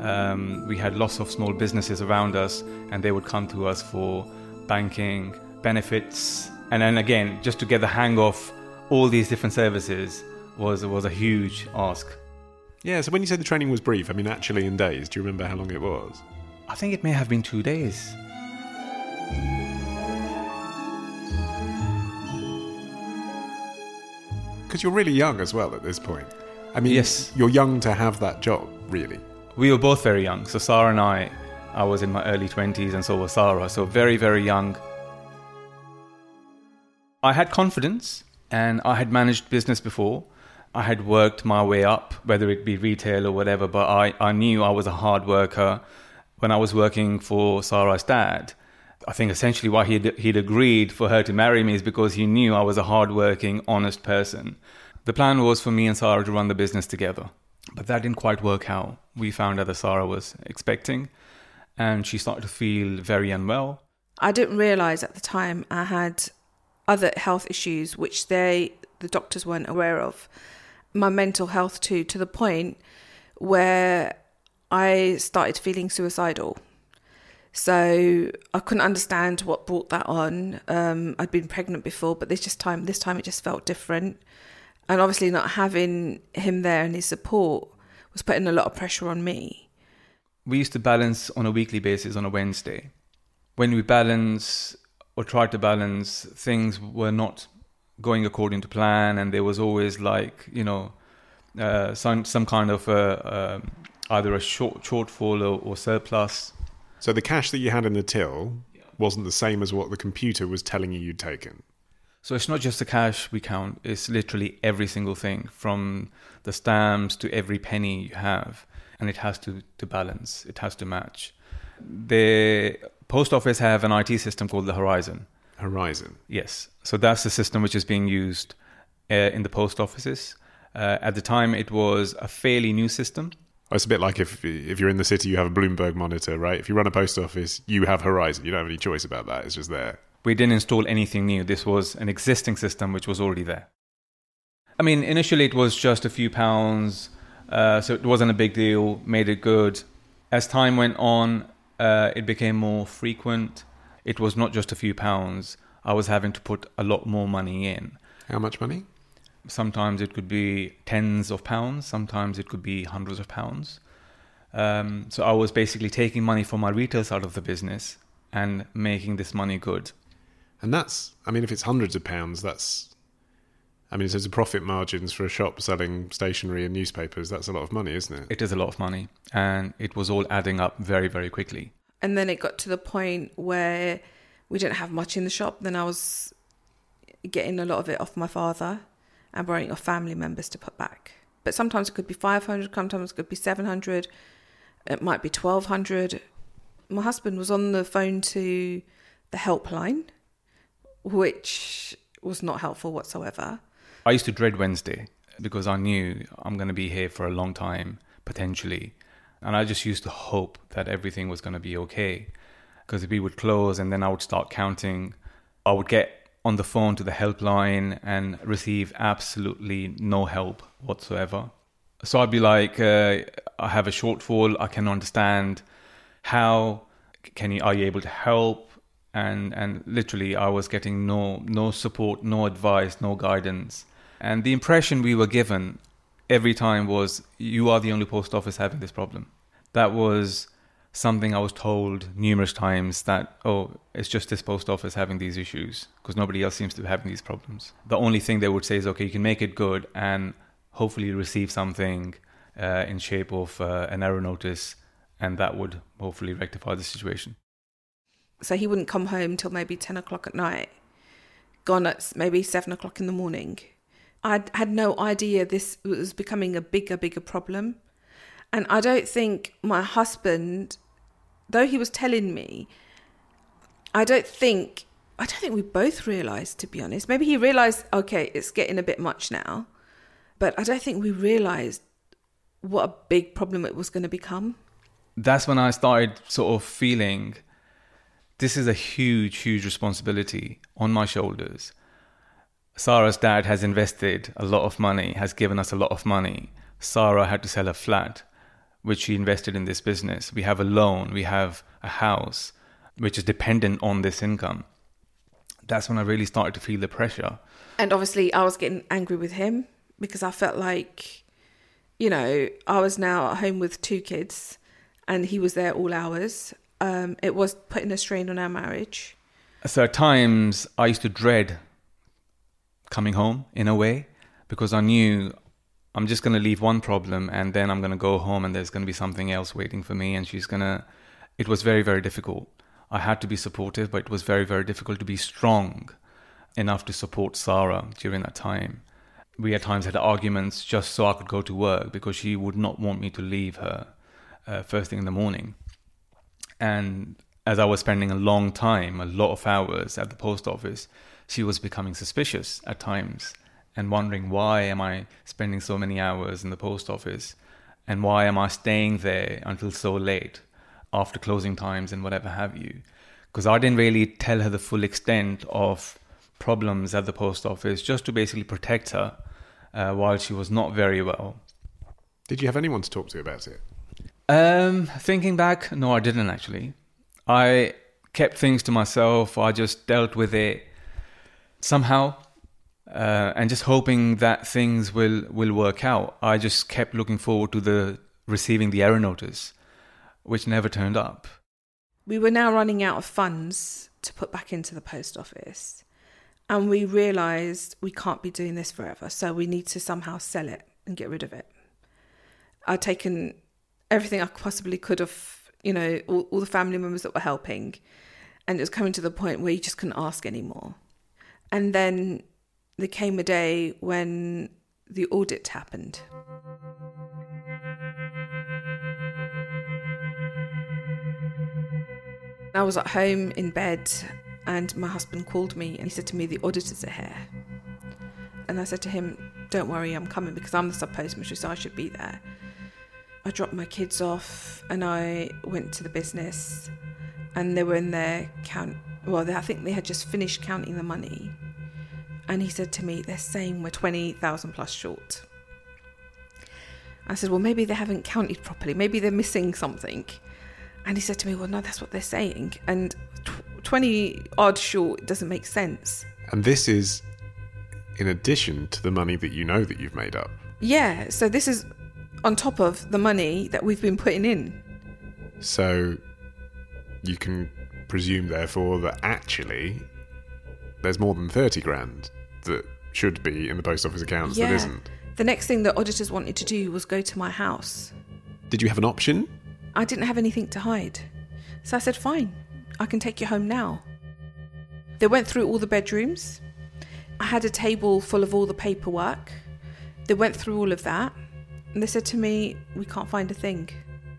We had lots of small businesses around us, and they would come to us for banking, benefits. And then again, just to get the hang of all these different services was a huge ask. Yeah, so when you said the training was brief, I mean actually in days, do you remember how long it was? I think it may have been 2 days. Because you're really young as well at this point. I mean, yes, you're young to have that job, really. We were both very young. So Sarah and I was in my early 20s and so was Sarah. So very, very young. I had confidence and I had managed business before. I had worked my way up, whether it be retail or whatever, but I knew I was a hard worker. When I was working for Sarah's dad, I think essentially why he'd agreed for her to marry me is because he knew I was a hard-working, honest person. The plan was for me and Sarah to run the business together, but that didn't quite work out. We found out that Sarah was expecting, and she started to feel very unwell. I didn't realise at the time I had other health issues, which the doctors weren't aware of. My mental health too, to the point where I started feeling suicidal. So I couldn't understand what brought that on. I'd been pregnant before, but this time it just felt different. And obviously not having him there and his support was putting a lot of pressure on me. We used to balance on a weekly basis on a Wednesday. When we balance or tried to balance, things were not going according to plan, and there was always some kind of either a shortfall or surplus. So the cash that you had in the till wasn't the same as what the computer was telling you you'd taken? So it's not just the cash we count, it's literally every single thing, from the stamps to every penny you have, and it has to balance, it has to match. The post office have an IT system called the Horizon. Horizon? Yes. So that's the system which is being used in the post offices. At the time, it was a fairly new system. It's a bit like if you're in the city, you have a Bloomberg monitor, right? If you run a post office, you have Horizon. You don't have any choice about that. It's just there. We didn't install anything new. This was an existing system which was already there. I mean, initially it was just a few pounds, so it wasn't a big deal, made it good. As time went on, it became more frequent. It was not just a few pounds. I was having to put a lot more money in. How much money? Sometimes it could be tens of pounds. Sometimes it could be hundreds of pounds. So I was basically taking money from my retail side of the business and making this money good. And that's, I mean, if it's hundreds of pounds, that's, I mean, so the profit margins for a shop selling stationery and newspapers, that's a lot of money, isn't it? It is a lot of money. And it was all adding up very, very quickly. And then it got to the point where we didn't have much in the shop. Then I was getting a lot of it off my father and borrowing off family members to put back. But sometimes it could be 500, sometimes it could be 700, it might be 1,200. My husband was on the phone to the helpline, which was not helpful whatsoever. I used to dread Wednesday because I knew I'm going to be here for a long time, potentially. And I just used to hope that everything was going to be okay. Because we would close and then I would start counting. I would get on the phone to the helpline and receive absolutely no help whatsoever. So I'd be like, I have a shortfall. I can understand how are you able to help? And literally I was getting no support, no advice, no guidance. And the impression we were given every time was, you are the only post office having this problem. That was something I was told numerous times, that, oh, it's just this post office having these issues because nobody else seems to be having these problems. The only thing they would say is, okay, you can make it good and hopefully receive something in shape of an error notice, and that would hopefully rectify the situation. So he wouldn't come home till maybe 10 o'clock at night, gone at maybe 7 o'clock in the morning. I had no idea this was becoming a bigger problem. And I don't think my husband, though he was telling me, I don't think we both realised, to be honest. Maybe he realised, okay, it's getting a bit much now. But I don't think we realised what a big problem it was going to become. That's when I started sort of feeling this is a huge responsibility on my shoulders. Sarah's dad has invested a lot of money, has given us a lot of money. Sarah had to sell a flat, which she invested in this business. We have a loan, we have a house, which is dependent on this income. That's when I really started to feel the pressure. And obviously I was getting angry with him because I felt like, you know, I was now at home with 2 kids and he was there all hours. It was putting a strain on our marriage. So at times I used to dread coming home in a way, because I knew I'm just going to leave one problem and then I'm going to go home and there's going to be something else waiting for me, and it was very, very difficult. I had to be supportive, but it was very, very difficult to be strong enough to support Sarah during that time. We at times had arguments just so I could go to work because she would not want me to leave her first thing in the morning. And as I was spending a long time, a lot of hours at the post office, she was becoming suspicious at times and wondering, why am I spending so many hours in the post office? And why am I staying there until so late after closing times and whatever have you? Because I didn't really tell her the full extent of problems at the post office, just to basically protect her while she was not very well. Did you have anyone to talk to about it? Thinking back, no, I didn't actually. I kept things to myself. I just dealt with it somehow, and just hoping that things will work out. I just kept looking forward to receiving the error notice, which never turned up. We were now running out of funds to put back into the post office, and we realised we can't be doing this forever, so we need to somehow sell it and get rid of it. I'd taken everything I possibly could of, you know, all the family members that were helping, and it was coming to the point where you just couldn't ask anymore. And then there came a day when the audit happened. I was at home in bed and my husband called me and he said to me, the auditors are here. And I said to him, don't worry, I'm coming because I'm the sub-postmistress, so I should be there. I dropped my kids off and I went to the business and they were in there I think they had just finished counting the money. And he said to me, they're saying we're 20,000 plus short. I said, well, maybe they haven't counted properly. Maybe they're missing something. And he said to me, well, no, that's what they're saying. And 20 odd short doesn't make sense. And this is in addition to the money that you know that you've made up. Yeah. So this is on top of the money that we've been putting in. So you can presume, therefore, that actually there's more than 30 grand that should be in the post office accounts that isn't. The next thing the auditors wanted to do was go to my house. Did you have an option? I didn't have anything to hide. So I said, fine, I can take you home now. They went through all the bedrooms. I had a table full of all the paperwork. They went through all of that. And they said to me, we can't find a thing.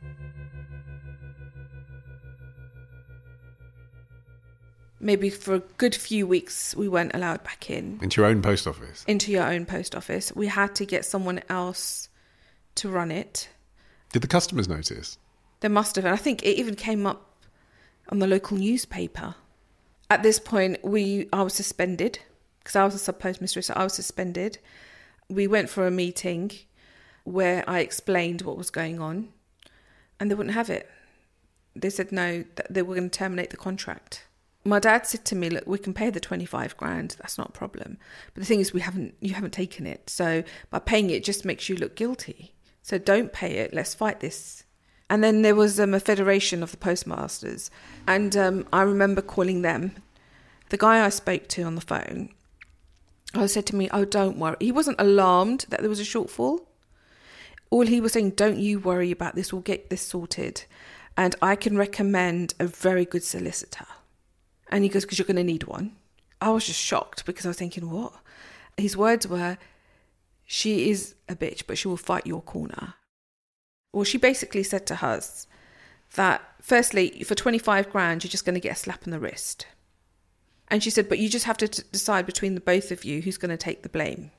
Maybe for a good few weeks, we weren't allowed back in. Into your own post office? Into your own post office. We had to get someone else to run it. Did the customers notice? They must have. And I think it even came up on the local newspaper. At this point, I was suspended because I was a sub-postmistress, so I was suspended. We went for a meeting where I explained what was going on and they wouldn't have it. They said no, that they were going to terminate the contract. My dad said to me, look, we can pay the 25 grand, that's not a problem. But the thing is, you haven't taken it. So by paying it just makes you look guilty. So don't pay it, let's fight this. And then there was a federation of the postmasters. And I remember calling them. The guy I spoke to on the phone, said to me, oh, don't worry. He wasn't alarmed that there was a shortfall. All he was saying, don't you worry about this, we'll get this sorted. And I can recommend a very good solicitor. And he goes, because you're going to need one. I was just shocked because I was thinking, what? His words were, she is a bitch, but she will fight your corner. Well, she basically said to us that, firstly, for 25 grand, you're just going to get a slap on the wrist. And she said, but you just have to decide between the both of you who's going to take the blame.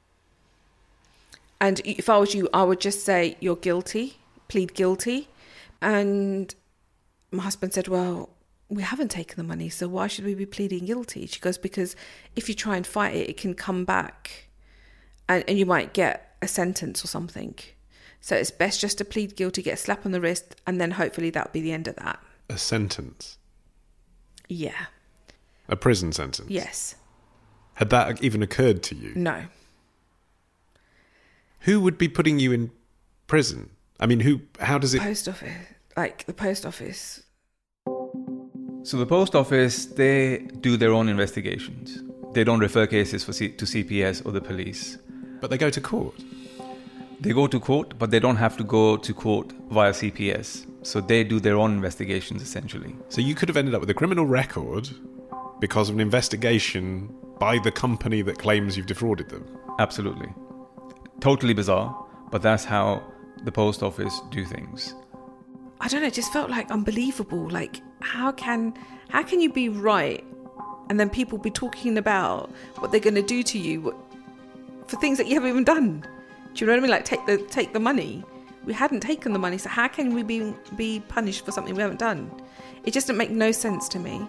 And if I was you, I would just say, you're guilty, plead guilty. And my husband said, well, we haven't taken the money, so why should we be pleading guilty? She goes, because if you try and fight it, it can come back and you might get a sentence or something. So it's best just to plead guilty, get a slap on the wrist, and then hopefully that'll be the end of that. A sentence? Yeah. A prison sentence? Yes. Had that even occurred to you? No. Who would be putting you in prison? I mean, how does it... Post office. Like, the post office. So the post office, they do their own investigations. They don't refer cases to CPS or the police. But they go to court? They go to court, but they don't have to go to court via CPS. So they do their own investigations, essentially. So you could have ended up with a criminal record because of an investigation by the company that claims you've defrauded them? Absolutely. Totally bizarre, but that's how the post office do things. I don't know, it just felt like unbelievable. Like, how can you be right and then people be talking about what they're going to do to you for things that you haven't even done? Do you know what I mean? Like, take the money. We hadn't taken the money, so how can we be punished for something we haven't done? It just didn't make no sense to me.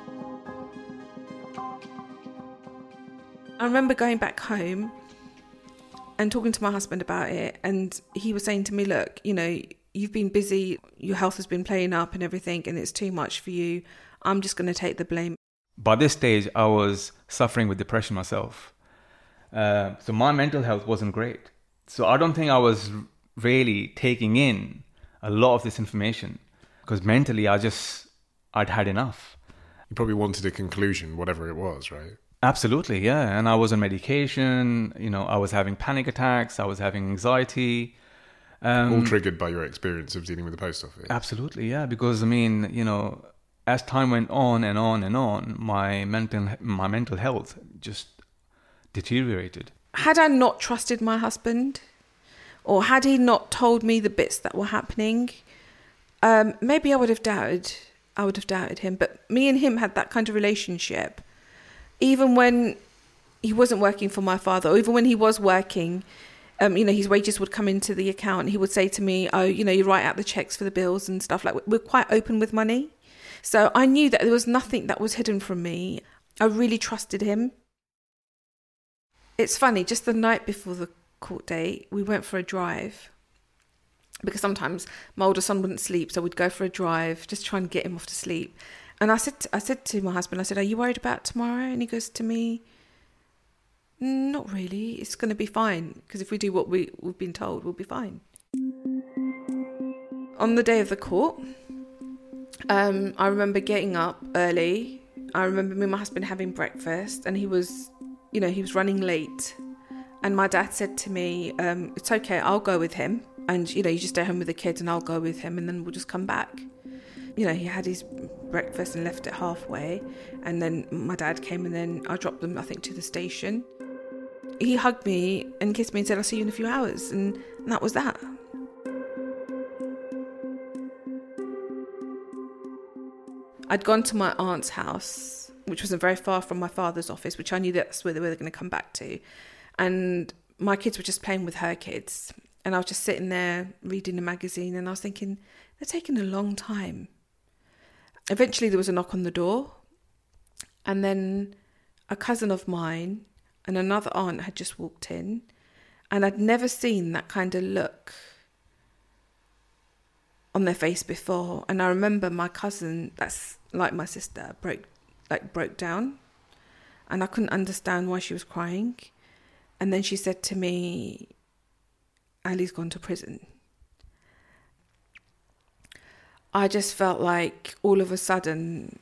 I remember going back home and talking to my husband about it, and he was saying to me, look, you know, you've been busy, your health has been playing up and everything, and it's too much for you. I'm just going to take the blame. By this stage, I was suffering with depression myself. So my mental health wasn't great. So I don't think I was really taking in a lot of this information because mentally I'd had enough. You probably wanted a conclusion, whatever it was, right? Absolutely, yeah. And I was on medication, you know, I was having panic attacks, I was having anxiety. All triggered by your experience of dealing with the post office. Absolutely, yeah. Because, I mean, you know, as time went on and on and on, my mental health just deteriorated. Had I not trusted my husband, or had he not told me the bits that were happening, maybe I would have doubted him. But me and him had that kind of relationship. Even when he wasn't working for my father, or even when he was working, you know, his wages would come into the account. He would say to me, oh, you know, you write out the checks for the bills and stuff. Like, we're quite open with money. So I knew that there was nothing that was hidden from me. I really trusted him. It's funny, just the night before the court date, we went for a drive. Because sometimes my older son wouldn't sleep, so we'd go for a drive, just try and get him off to sleep. And I said to my husband, I said, are you worried about tomorrow? And he goes to me, not really. It's going to be fine. Because if we do what we've been told, we'll be fine. On the day of the court, I remember getting up early. I remember me and my husband having breakfast, and he was running late. And my dad said to me, it's okay, I'll go with him. And, you just stay home with the kids and I'll go with him and then we'll just come back. He had his breakfast and left it halfway. And then my dad came and then I dropped them, I think, to the station. He hugged me and kissed me and said, I'll see you in a few hours. And that was that. I'd gone to my aunt's house, which wasn't very far from my father's office, which I knew that's where they were going to come back to. And my kids were just playing with her kids. And I was just sitting there reading a magazine and I was thinking, they're taking a long time. Eventually there was a knock on the door. And then a cousin of mine and another aunt had just walked in. And I'd never seen that kind of look on their face before. And I remember my cousin, that's like my sister, broke down. And I couldn't understand why she was crying. And then she said to me, Ali's gone to prison. I just felt like all of a sudden,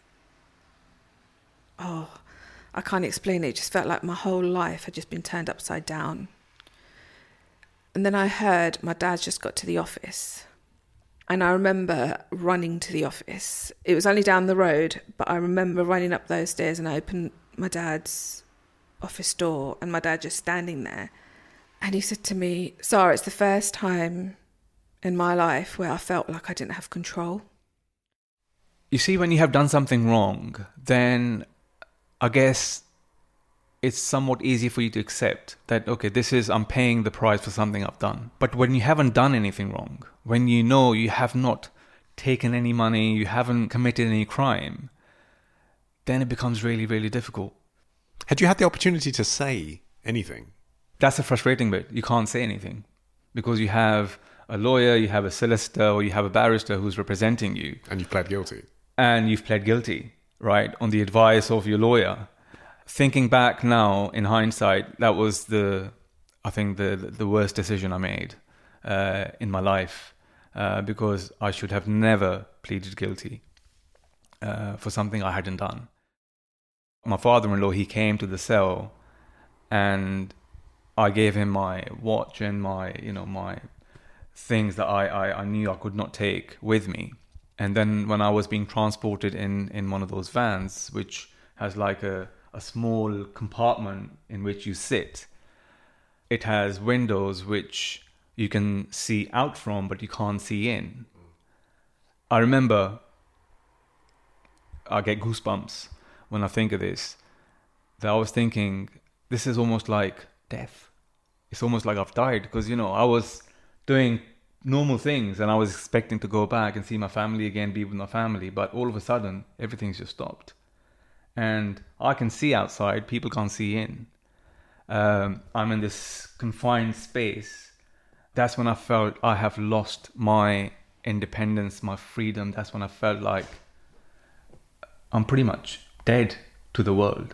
I can't explain it. It just felt like my whole life had just been turned upside down. And then I heard my dad just got to the office. And I remember running to the office. It was only down the road, but I remember running up those stairs and I opened my dad's office door and my dad just standing there. And he said to me, Sarah, it's the first time in my life where I felt like I didn't have control. You see, when you have done something wrong, then I guess it's somewhat easy for you to accept that, okay, I'm paying the price for something I've done. But when you haven't done anything wrong, when you know you have not taken any money, you haven't committed any crime, then it becomes really, really difficult. Had you had the opportunity to say anything? That's the frustrating bit. You can't say anything because you have a lawyer, you have a solicitor, or you have a barrister who's representing you. And you've pled guilty. And you've pled guilty, right, on the advice of your lawyer. Thinking back now, in hindsight, that was the worst decision I made in my life because I should have never pleaded guilty for something I hadn't done. My father-in-law, he came to the cell and I gave him my watch and my things that I knew I could not take with me. And then when I was being transported in one of those vans, which has like a small compartment in which you sit, it has windows which you can see out from, but you can't see in. I remember, I get goosebumps when I think of this, that I was thinking, this is almost like death. It's almost like I've died because, I was doing normal things and I was expecting to go back and see my family again, be with my family, but all of a sudden, everything's just stopped. And I can see outside, people can't see in. I'm in this confined space. That's when I felt I have lost my independence, my freedom. That's when I felt like I'm pretty much dead to the world.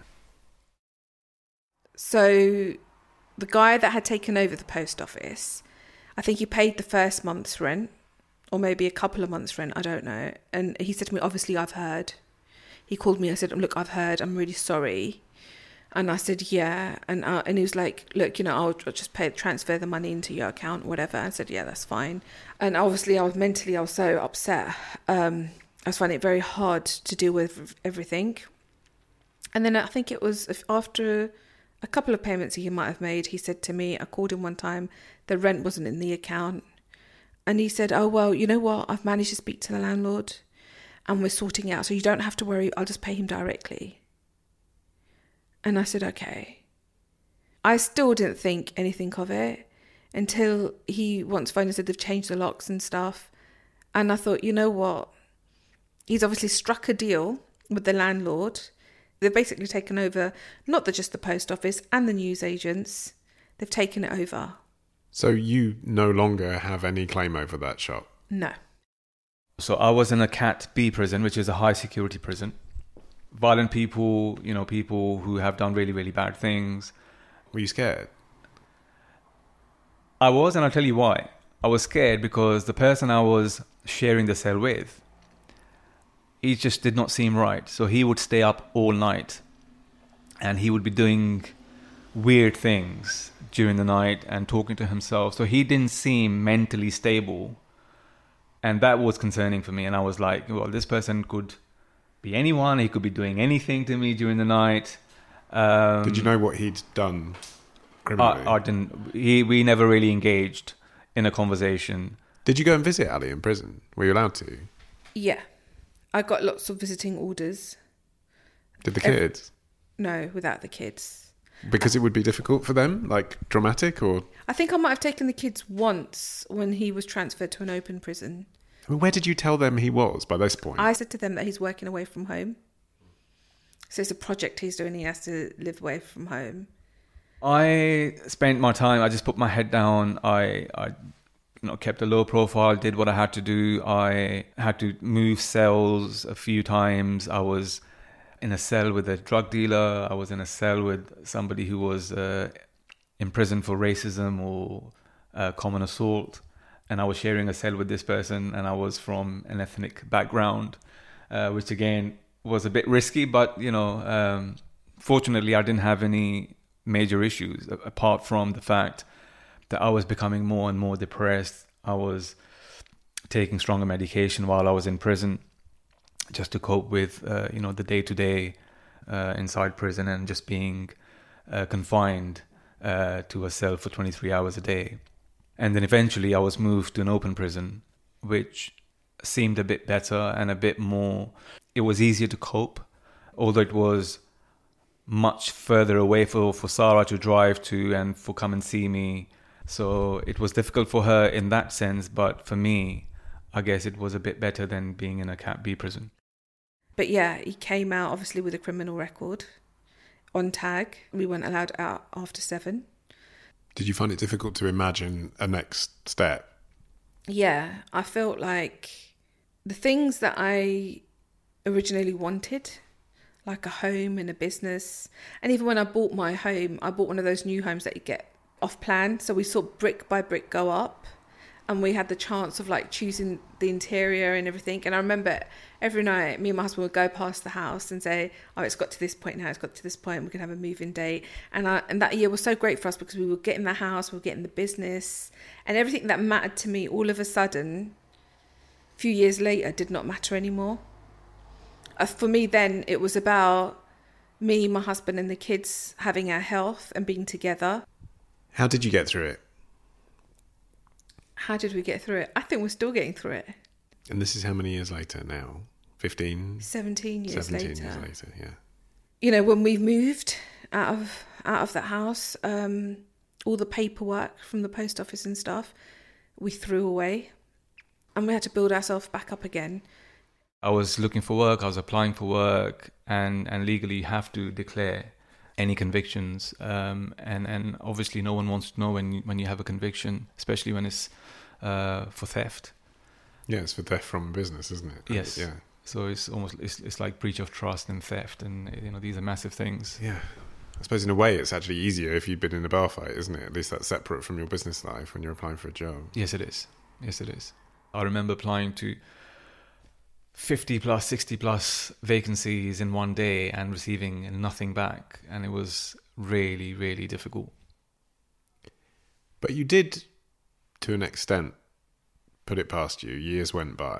So the guy that had taken over the post office, I think he paid the first month's rent or maybe a couple of months' rent, I don't know. And he said to me, obviously I've heard. He called me, I said, look, I've heard, I'm really sorry. And I said, yeah. And he was like, look, I'll just transfer the money into your account, whatever. I said, yeah, that's fine. And obviously I was so upset. I was finding it very hard to deal with everything. And then I think it was after a couple of payments he might have made, he said to me, I called him one time, the rent wasn't in the account. And he said, oh, well, you know what? I've managed to speak to the landlord and we're sorting it out. So you don't have to worry. I'll just pay him directly. And I said, okay. I still didn't think anything of it until he once phoned and said they've changed the locks and stuff. And I thought, you know what? He's obviously struck a deal with the landlord. They've basically taken over not just the post office and the newsagents. They've taken it over. So you no longer have any claim over that shop? No. So I was in a Cat B prison, which is a high security prison. Violent people, people who have done really, really bad things. Were you scared? I was, and I'll tell you why. I was scared because the person I was sharing the cell with, he just did not seem right. So he would stay up all night and he would be doing weird things during the night and talking to himself. So he didn't seem mentally stable. And that was concerning for me. And I was like, well, this person could be anyone. He could be doing anything to me during the night. Did you know what he'd done criminally? I didn't. We never really engaged in a conversation. Did you go and visit Ali in prison? Were you allowed to? Yeah. I got lots of visiting orders. Did the kids? No, without the kids. Because it would be difficult for them? Like dramatic or? I think I might have taken the kids once when he was transferred to an open prison. I mean, where did you tell them he was by this point? I said to them that he's working away from home. So it's a project he's doing. He has to live away from home. I spent my time, I just put my head down. I kept a low profile, did what I had to do. I had to move cells a few times. I was in a cell with a drug dealer. I was in a cell with somebody who was in prison for racism or common assault. And I was sharing a cell with this person, and I was from an ethnic background, which again was a bit risky, but fortunately I didn't have any major issues apart from the fact that I was becoming more and more depressed. I was taking stronger medication while I was in prison just to cope with the day-to-day inside prison and just being confined to a cell for 23 hours a day. And then eventually I was moved to an open prison, which seemed a bit better and a bit more, it was easier to cope, although it was much further away for Sarah to drive to and for come and see me. So it was difficult for her in that sense, but for me, I guess it was a bit better than being in a Cat B prison. But yeah, he came out obviously with a criminal record on tag. We weren't allowed out after 7. Did you find it difficult to imagine a next step? Yeah, I felt like the things that I originally wanted, like a home and a business, and even when I bought my home, I bought one of those new homes that you get off plan. So we saw brick by brick go up, and we had the chance of like choosing the interior and everything. And I remember every night me and my husband would go past the house and say, oh, it's got to this point now, it's got to this point, we can have a move-in date. And that year was so great for us because we were getting the house, we were getting the business, and everything that mattered to me all of a sudden, a few years later, did not matter anymore. For me then, it was about me, my husband and the kids having our health and being together. How did you get through it? How did we get through it? I think we're still getting through it. And this is how many years later now? 15? 17 years later. 17 years later, yeah. You know, when we moved out of that house, all the paperwork from the post office and stuff, we threw away. And we had to build ourselves back up again. I was looking for work, I was applying for work, and legally you have to declare any convictions. And obviously no one wants to know when you have a conviction, especially when it's for theft. Yeah, it's for theft from a business, isn't it? Yes. Yeah. So it's like breach of trust and theft, and these are massive things. Yeah. I suppose in a way it's actually easier if you've been in a bar fight, isn't it? At least that's separate from your business life when you're applying for a job. Yes, it is. Yes, it is. I remember applying to 50 plus, 60 plus vacancies in one day and receiving nothing back. And it was really, really difficult. But you did, to an extent, put it past you. Years went by.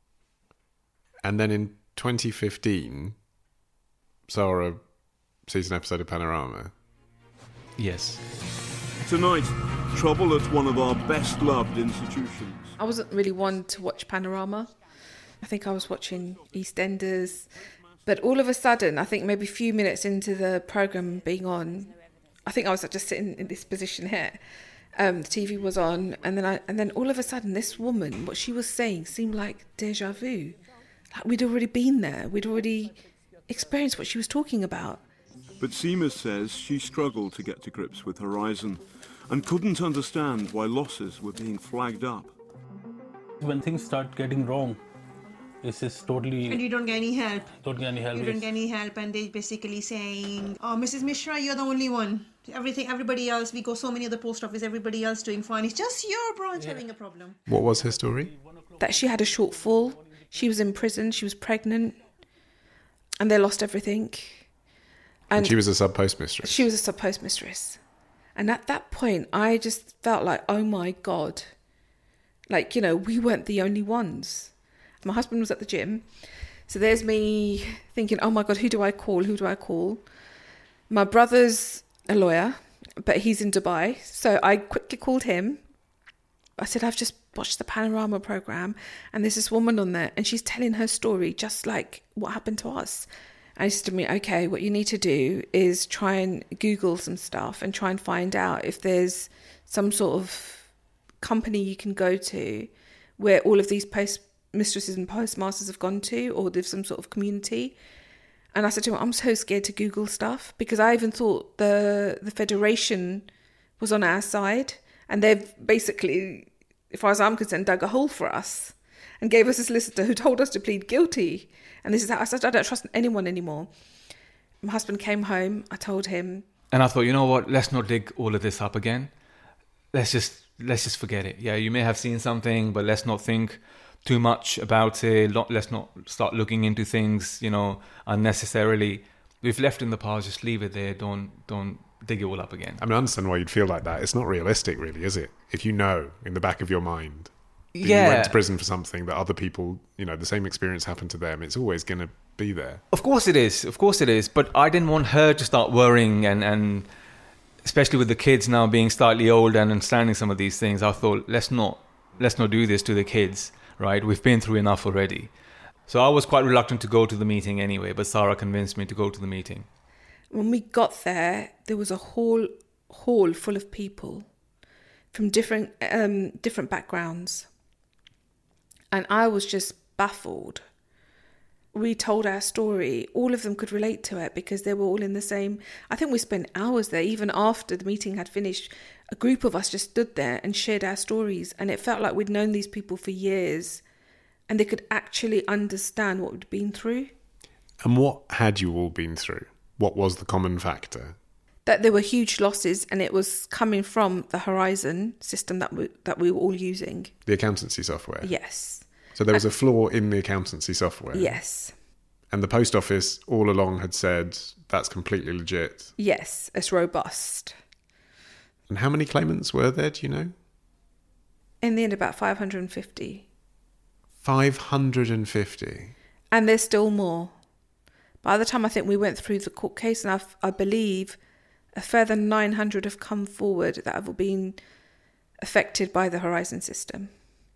And then in 2015, Sarah sees an episode of Panorama. Yes. Tonight, trouble at one of our best loved institutions. I wasn't really one to watch Panorama. I think I was watching EastEnders. But all of a sudden, I think maybe a few minutes into the programme being on, I think I was just sitting in this position here. The TV was on, and then all of a sudden, this woman, what she was saying seemed like déjà vu. Like we'd already been there. We'd already experienced what she was talking about. But Seema says she struggled to get to grips with Horizon and couldn't understand why losses were being flagged up. When things start getting wrong, It's just totally... And you don't get any help. Don't get any help. You don't get any help, and they're basically saying, "Oh, Mrs. Mishra, you're the only one. Everybody else, we go so many other post office, everybody else doing fine. It's just your branch having a problem." What was her story? That she had a shortfall. She was in prison. She was pregnant, and they lost everything. And she was a sub-postmistress. She was a sub-postmistress. And at that point, I just felt like, oh my God. Like, you know, we weren't the only ones. My husband was at the gym. So there's me thinking, oh my God, who do I call? Who do I call? My brother's a lawyer, but he's in Dubai. So I quickly called him. I said, I've just watched the Panorama program and there's this woman on there and she's telling her story just like what happened to us. And he said to me, okay, what you need to do is try and Google some stuff and try and find out if there's some sort of company you can go to where all of these postmistresses and postmasters have gone to, or there's some sort of community. And I said to him, I'm so scared to Google stuff because I even thought the Federation was on our side and they've basically, as far as I'm concerned, dug a hole for us and gave us a solicitor who told us to plead guilty. And this is how I said, I don't trust anyone anymore. My husband came home, I told him. And I thought, you know what, let's not dig all of this up again. Let's just forget it. Yeah, you may have seen something, but let's not think too much about it. Let's not start looking into things, unnecessarily. We've left in the past, just leave it there. Don't dig it all up again. I mean, I understand why you'd feel like that. It's not realistic, really, is it? If you know in the back of your mind that you went to prison for something that other people, the same experience happened to them, it's always going to be there. Of course it is. But I didn't want her to start worrying and especially with the kids now being slightly older and understanding some of these things. I thought, let's not do this to the kids, right? We've been through enough already. So I was quite reluctant to go to the meeting anyway, but Sarah convinced me to go to the meeting. When we got there was a hall full of people from different backgrounds. And I was just baffled. We told our story. All of them could relate to it because they were all in the same... I think we spent hours there. Even after the meeting had finished, a group of us just stood there and shared our stories. And it felt like we'd known these people for years and they could actually understand what we'd been through. And what had you all been through? What was the common factor? That there were huge losses and it was coming from the Horizon system that we were all using. The accountancy software? Yes. So there was a flaw in the accountancy software? Yes. And the post office all along had said, that's completely legit? Yes, it's robust. And how many claimants were there, do you know? In the end, about 550. 550? And there's still more. By the time I think we went through the court case, and I believe a further 900 have come forward that have been affected by the Horizon system.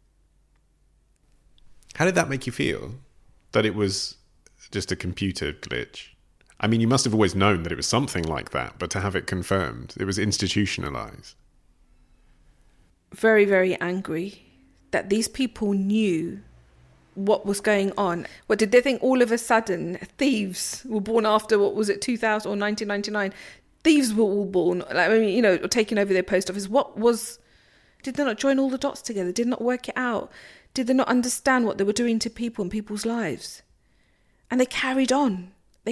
How did that make you feel? That it was just a computer glitch? I mean, you must have always known that it was something like that, but to have it confirmed, it was institutionalized. Very, very angry that these people knew what was going on. What did they think all of a sudden thieves were born after, 2000 or 1999? Thieves were all born, taking over their post office. Did they not join all the dots together? Did not work it out? Did they not understand what they were doing to people and people's lives? And they carried on.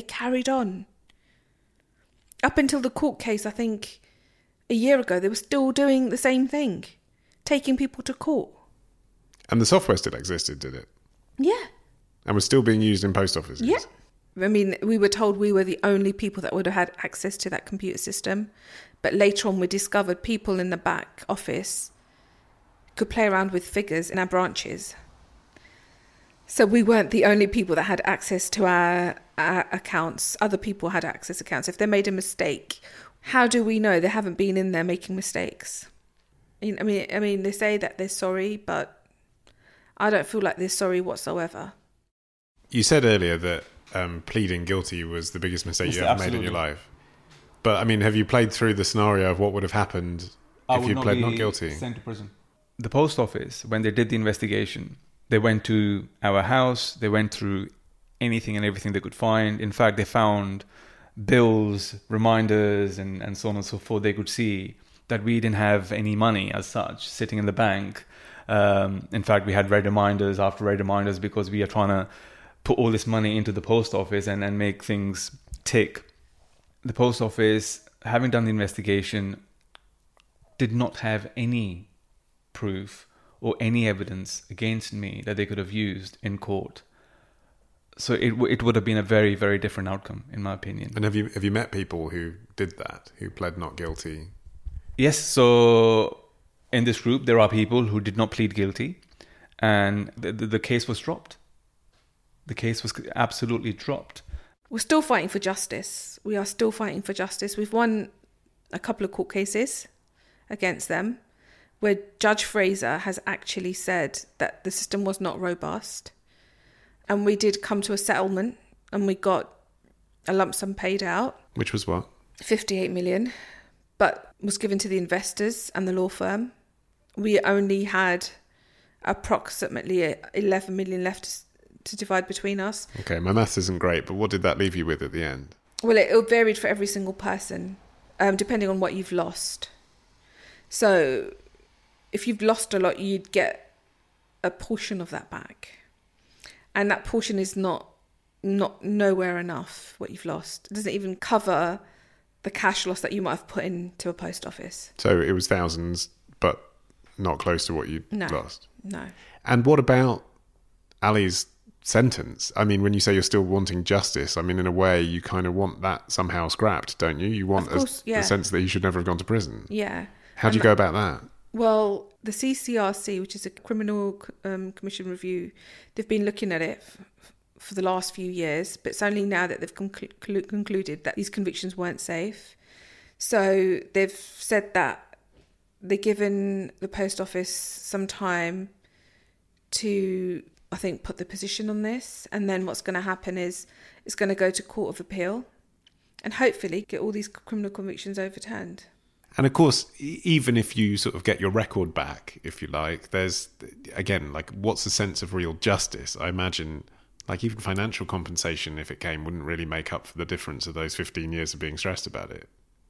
Up until the court case, I think a year ago, they were still doing the same thing, taking people to court. And the software still existed, did it? Yeah. And was still being used in post offices? Yeah. I mean, we were told we were the only people that would have had access to that computer system. But later on, we discovered people in the back office could play around with figures in our branches. So we weren't the only people that had access to our accounts. Other people had access to accounts. If they made a mistake, how do we know they haven't been in there making mistakes? I mean, they say that they're sorry, but I don't feel like they're sorry whatsoever. You said earlier that pleading guilty was the biggest mistake you ever made in your life. But, I mean, have you played through the scenario of what would have happened if you pled not guilty? Sent to prison. The post office, when they did the investigation, they went to our house, they went through anything and everything they could find. In fact, they found bills, reminders, and so on and so forth. They could see that we didn't have any money as such sitting in the bank. In fact, we had red reminders after red reminders because we are trying to put all this money into the post office and make things tick. The post office, having done the investigation, did not have any proof or any evidence against me that they could have used in court. So it would have been a very, very different outcome, in my opinion. And have you met people who did that, who pled not guilty? Yes, so in this group, there are people who did not plead guilty, and the case was dropped. The case was absolutely dropped. We're still fighting for justice. We are still fighting for justice. We've won a couple of court cases against them where Judge Fraser has actually said that the system was not robust. And we did come to a settlement and we got a lump sum paid out. Which was what? 58 million, but was given to the investors and the law firm. We only had approximately 11 million left to divide between us. Okay, my maths isn't great, but what did that leave you with at the end? Well, it varied for every single person, depending on what you've lost. So if you've lost a lot, you'd get a portion of that back. And that portion is not nowhere enough, what you've lost. It doesn't even cover the cash loss that you might have put into a post office. So it was thousands, but not close to what you lost? No. And what about Ali's sentence? I mean, when you say you're still wanting justice, I mean, in a way, you kind of want that somehow scrapped, don't you? You want the sense that he should never have gone to prison. Yeah. How do you go about that? Well, the CCRC, which is a Criminal Commission Review, they've been looking at it for the last few years, but it's only now that they've concluded that these convictions weren't safe. So they've said that they're giving the post office some time to, I think, put the position on this. And then what's going to happen is it's going to go to Court of Appeal and hopefully get all these criminal convictions overturned. And of course, even if you sort of get your record back, if you like, there's, again, like, what's the sense of real justice? I imagine, like, even financial compensation, if it came, wouldn't really make up for the difference of those 15 years of being stressed about it.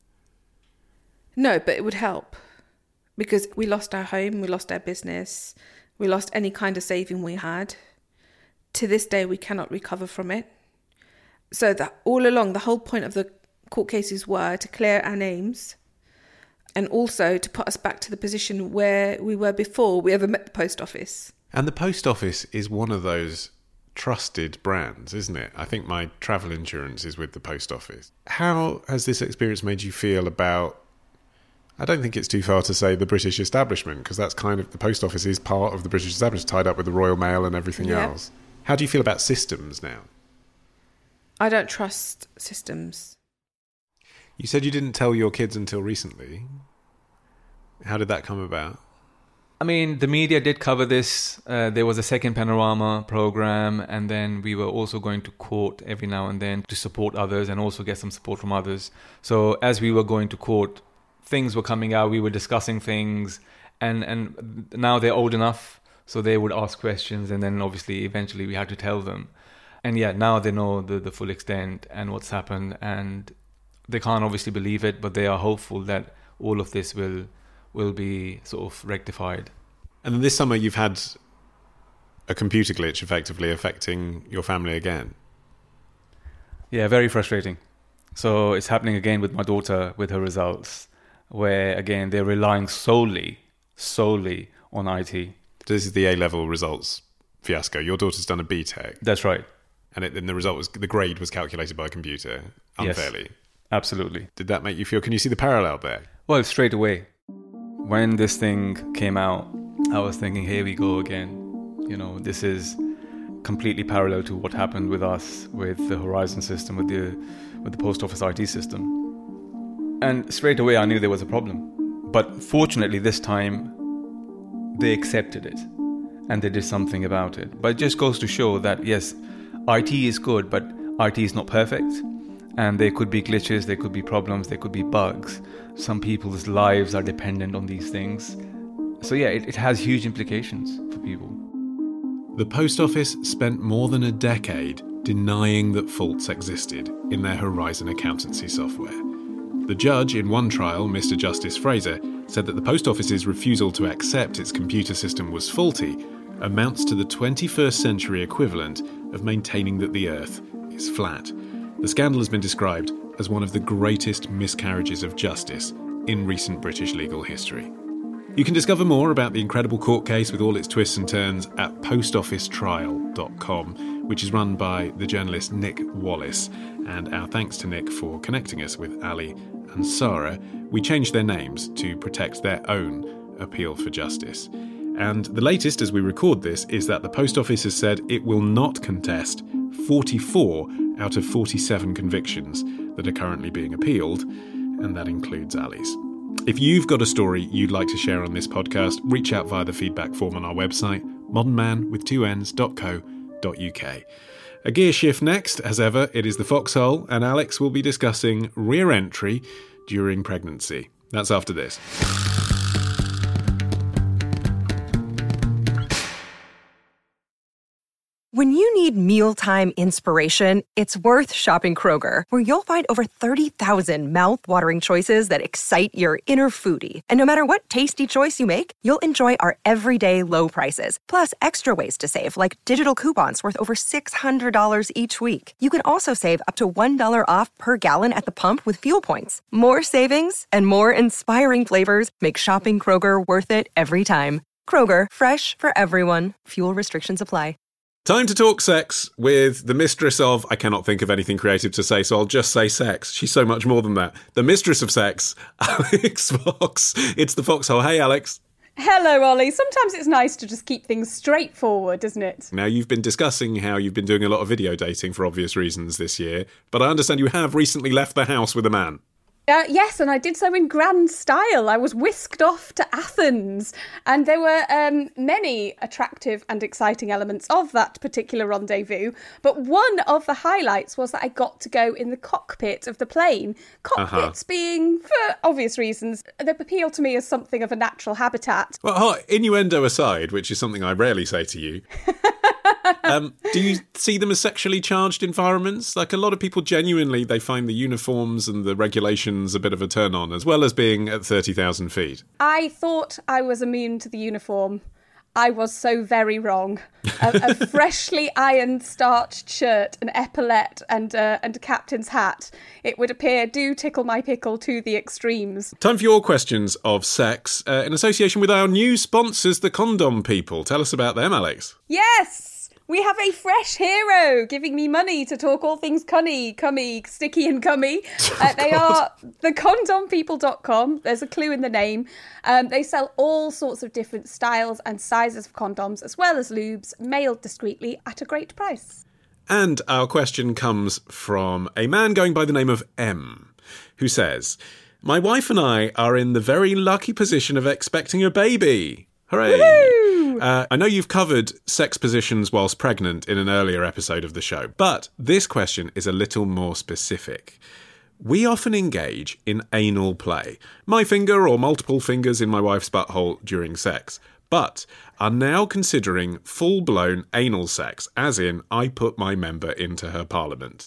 No, but it would help. Because we lost our home, we lost our business, we lost any kind of saving we had. To this day, we cannot recover from it. So that all along, the whole point of the court cases were to clear our names and also to put us back to the position where we were before we ever met the post office. And the post office is one of those trusted brands, isn't it? I think my travel insurance is with the post office. How has this experience made you feel about, I don't think it's too far to say, the British establishment, because that's kind of, the post office is part of the British establishment, tied up with the Royal Mail and everything else. How do you feel about systems now? I don't trust systems. You said you didn't tell your kids until recently. How did that come about? I mean, the media did cover this. There was a second Panorama program, and then we were also going to court every now and then to support others and also get some support from others. So as we were going to court, things were coming out, we were discussing things, and now they're old enough, so they would ask questions, and then obviously eventually we had to tell them. And yeah, now they know the full extent and what's happened, and they can't obviously believe it, but they are hopeful that all of this will be sort of rectified. And then this summer you've had a computer glitch effectively affecting your family again. Yeah, very frustrating. So it's happening again with my daughter with her results, where again they're relying solely on IT. This is the A-level results fiasco. Your daughter's done a BTEC. That's right. And the grade was calculated by a computer unfairly. Yes, absolutely. Did that make you feel, can you see the parallel there? Well, straight away. When this thing came out, I was thinking, here we go again. You know, this is completely parallel to what happened with us, with the Horizon system, with the post office IT system. And straight away I knew there was a problem. But fortunately this time, they accepted it and they did something about it. But it just goes to show that, yes, IT is good, but IT is not perfect. And there could be glitches, there could be problems, there could be bugs. Some people's lives are dependent on these things. So yeah, it has huge implications for people. The post office spent more than a decade denying that faults existed in their Horizon accountancy software. The The judge in one trial, Mr. Justice Fraser, said that the Post Office's refusal to accept its computer system was faulty amounts to the 21st century equivalent of maintaining that the Earth is flat. The scandal has been described as one of the greatest miscarriages of justice in recent British legal history. You can discover more about the incredible court case with all its twists and turns at postofficetrial.com, which is run by the journalist Nick Wallace. And our thanks to Nick for connecting us with Ali and Sarah. We changed their names to protect their own appeal for justice. And the latest, as we record this, is that the Post Office has said it will not contest 44 out of 47 convictions that are currently being appealed, and that includes Ali's. If you've got a story you'd like to share on this podcast, reach out via the feedback form on our website, modernman.co.uk. A gear shift next. As ever, it is the Foxhole, and Alex will be discussing rear entry during pregnancy. That's after this. When you need mealtime inspiration, it's worth shopping Kroger, where you'll find over 30,000 mouth-watering choices that excite your inner foodie. And no matter what tasty choice you make, you'll enjoy our everyday low prices, plus extra ways to save, like digital coupons worth over $600 each week. You can also save up to $1 off per gallon at the pump with fuel points. More savings and more inspiring flavors make shopping Kroger worth it every time. Kroger, fresh for everyone. Fuel restrictions apply. Time to talk sex with the mistress of, I cannot think of anything creative to say, so I'll just say sex. She's so much more than that. The mistress of sex, Alex Fox. It's the Foxhole. Hey, Alex. Hello, Ollie. Sometimes it's nice to just keep things straightforward, isn't it? Now, you've been discussing how you've been doing a lot of video dating for obvious reasons this year, but I understand you have recently left the house with a man. Yes, and I did so in grand style. I was whisked off to Athens, and there were many attractive and exciting elements of that particular rendezvous. But one of the highlights was that I got to go in the cockpit of the plane. Cockpits being, for obvious reasons, they appeal to me as something of a natural habitat. Well, innuendo aside, which is something I rarely say to you, do you see them as sexually charged environments? Like, a lot of people genuinely, they find the uniforms and the regulations a bit of a turn on, as well as being at 30,000 feet. I thought I was immune to the uniform. I was so very wrong. A freshly ironed starched shirt, an epaulette and a captain's hat, it would appear, do tickle my pickle to the extremes. Time for your questions of sex, in association with our new sponsors, the Condom People. Tell us about them, Alex. Yes! We have a fresh hero giving me money to talk all things cummy, sticky and cummy. They are thecondompeople.com. There's a clue in the name. They sell all sorts of different styles and sizes of condoms, as well as lubes, mailed discreetly at a great price. And our question comes from a man going by the name of M, who says, "My wife and I are in the very lucky position of expecting a baby. Hooray!" Woohoo! I know you've covered sex positions whilst pregnant in an earlier episode of the show, but this question is a little more specific. We often engage in anal play, my finger or multiple fingers in my wife's butthole during sex, but are now considering full-blown anal sex, as in I put my member into her parliament.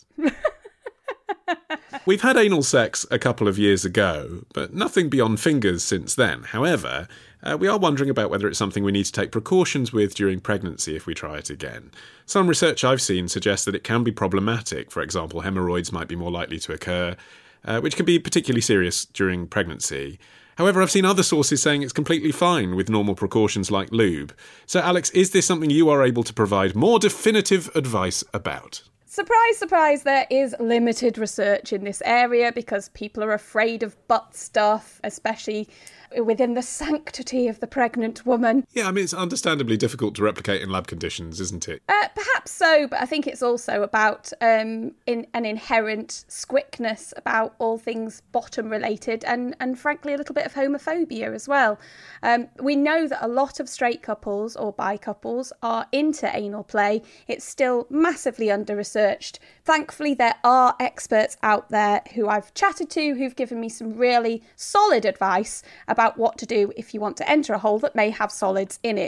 We've had anal sex a couple of years ago, but nothing beyond fingers since then. However, we are wondering about whether it's something we need to take precautions with during pregnancy if we try it again. Some research I've seen suggests that it can be problematic. For example, hemorrhoids might be more likely to occur, which can be particularly serious during pregnancy. However, I've seen other sources saying it's completely fine with normal precautions like lube. So, Alex, is this something you are able to provide more definitive advice about? Surprise, surprise, there is limited research in this area because people are afraid of butt stuff, especially within the sanctity of the pregnant woman. Yeah, I mean, it's understandably difficult to replicate in lab conditions, isn't it? Perhaps so, but I think it's also about an inherent squickness about all things bottom related and frankly a little bit of homophobia as well. We know that a lot of straight couples or bi couples are into anal play. It's still massively under-researched. Thankfully, there are experts out there who I've chatted to who've given me some really solid advice about what to do if you want to enter a hole that may have solids in it.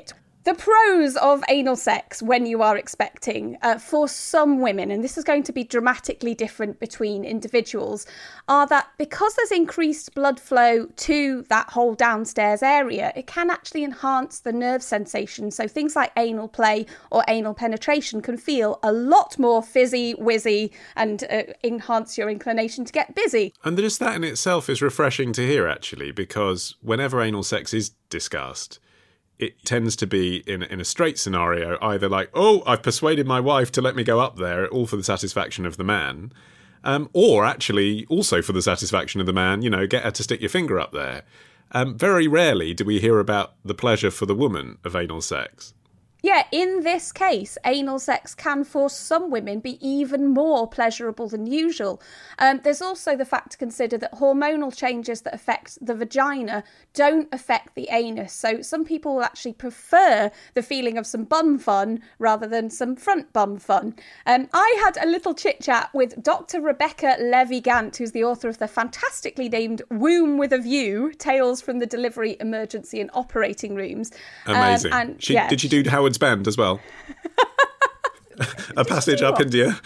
The pros of anal sex when you are expecting, for some women, and this is going to be dramatically different between individuals, are that because there's increased blood flow to that whole downstairs area, it can actually enhance the nerve sensation. So things like anal play or anal penetration can feel a lot more fizzy, whizzy, and enhance your inclination to get busy. And just that in itself is refreshing to hear, actually, because whenever anal sex is discussed, it tends to be in a straight scenario, either like, oh, I've persuaded my wife to let me go up there, all for the satisfaction of the man, or actually also for the satisfaction of the man, get her to stick your finger up there. Very rarely do we hear about the pleasure for the woman of anal sex. Yeah, in this case, anal sex can, for some women, be even more pleasurable than usual. There's also the fact to consider that hormonal changes that affect the vagina don't affect the anus. So some people will actually prefer the feeling of some bum fun rather than some front bum fun. I had a little chit-chat with Dr. Rebecca Levy-Gant, who's the author of the fantastically named Womb with a View, Tales from the Delivery, Emergency and Operating Rooms. Amazing. Did she do Howard's Bend as well? A passage up India.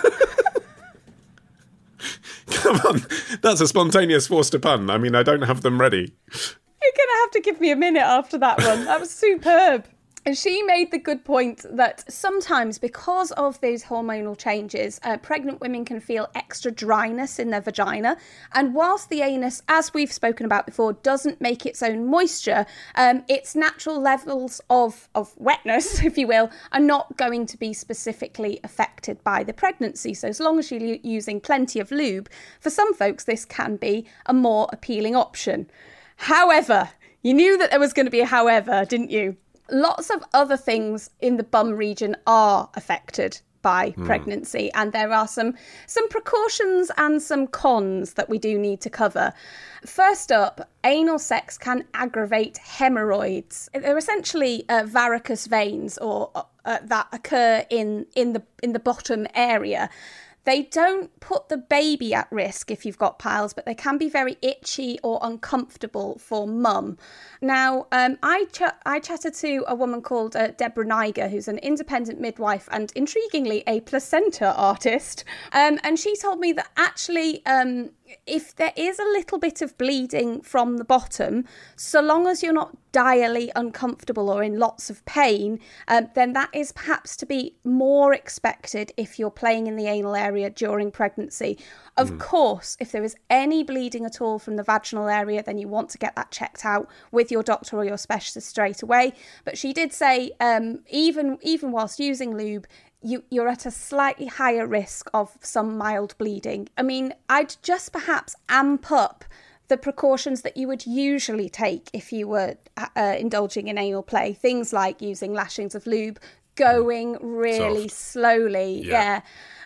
Come on, that's a spontaneous forced pun. I mean, I don't have them ready. You're going to have to give me a minute after that one. That was superb. And she made the good point that sometimes because of these hormonal changes, pregnant women can feel extra dryness in their vagina. And whilst the anus, as we've spoken about before, doesn't make its own moisture, its natural levels of wetness, if you will, are not going to be specifically affected by the pregnancy. So as long as you're using plenty of lube, for some folks, this can be a more appealing option. However, you knew that there was going to be a however, didn't you? Lots of other things in the bum region are affected by pregnancy, and there are some precautions and some cons that we do need to cover. First up, anal sex can aggravate hemorrhoids. They're essentially varicose veins or that occur in the bottom area. They don't put the baby at risk if you've got piles, but they can be very itchy or uncomfortable for mum. Now, I chatted to a woman called Deborah Niger, who's an independent midwife and, intriguingly, a placenta artist. And she told me that actually, if there is a little bit of bleeding from the bottom, so long as you're not direly uncomfortable or in lots of pain, then that is perhaps to be more expected if you're playing in the anal area during pregnancy. Of course, if there is any bleeding at all from the vaginal area, then you want to get that checked out with your doctor or your specialist straight away. But she did say, even whilst using lube, you're at a slightly higher risk of some mild bleeding. I mean, I'd just perhaps amp up the precautions that you would usually take if you were indulging in anal play. Things like using lashings of lube, going really slowly. Yeah.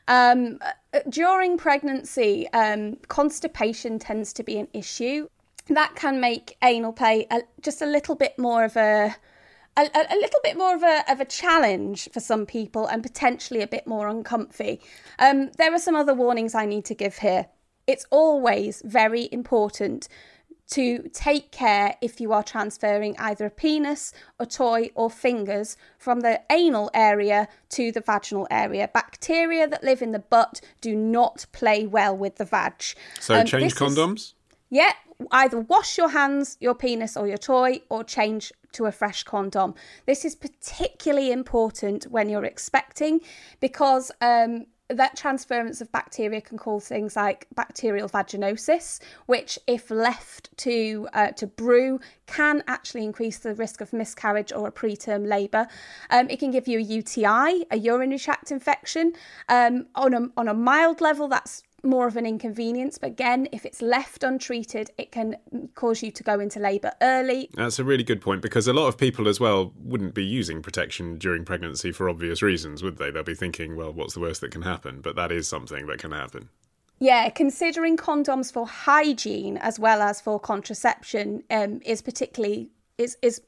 During pregnancy, constipation tends to be an issue. That can make anal play just a little bit more of a challenge for some people and potentially a bit more uncomfy. There are some other warnings I need to give here. It's always very important to take care if you are transferring either a penis, a toy or fingers from the anal area to the vaginal area. Bacteria that live in the butt do not play well with the vag. So change condoms? Yeah, either wash your hands, your penis or your toy, or change to a fresh condom. This is particularly important when you're expecting because that transference of bacteria can cause things like bacterial vaginosis, which, if left to brew, can actually increase the risk of miscarriage or a preterm labour. It can give you a UTI, a urinary tract infection. On a mild level, that's more of an inconvenience, but again, if it's left untreated, it can cause you to go into labour early. That's a really good point, because a lot of people as well wouldn't be using protection during pregnancy for obvious reasons, would they? They'll be thinking, well, what's the worst that can happen? But that is something that can happen. Yeah, considering condoms for hygiene as well as for contraception is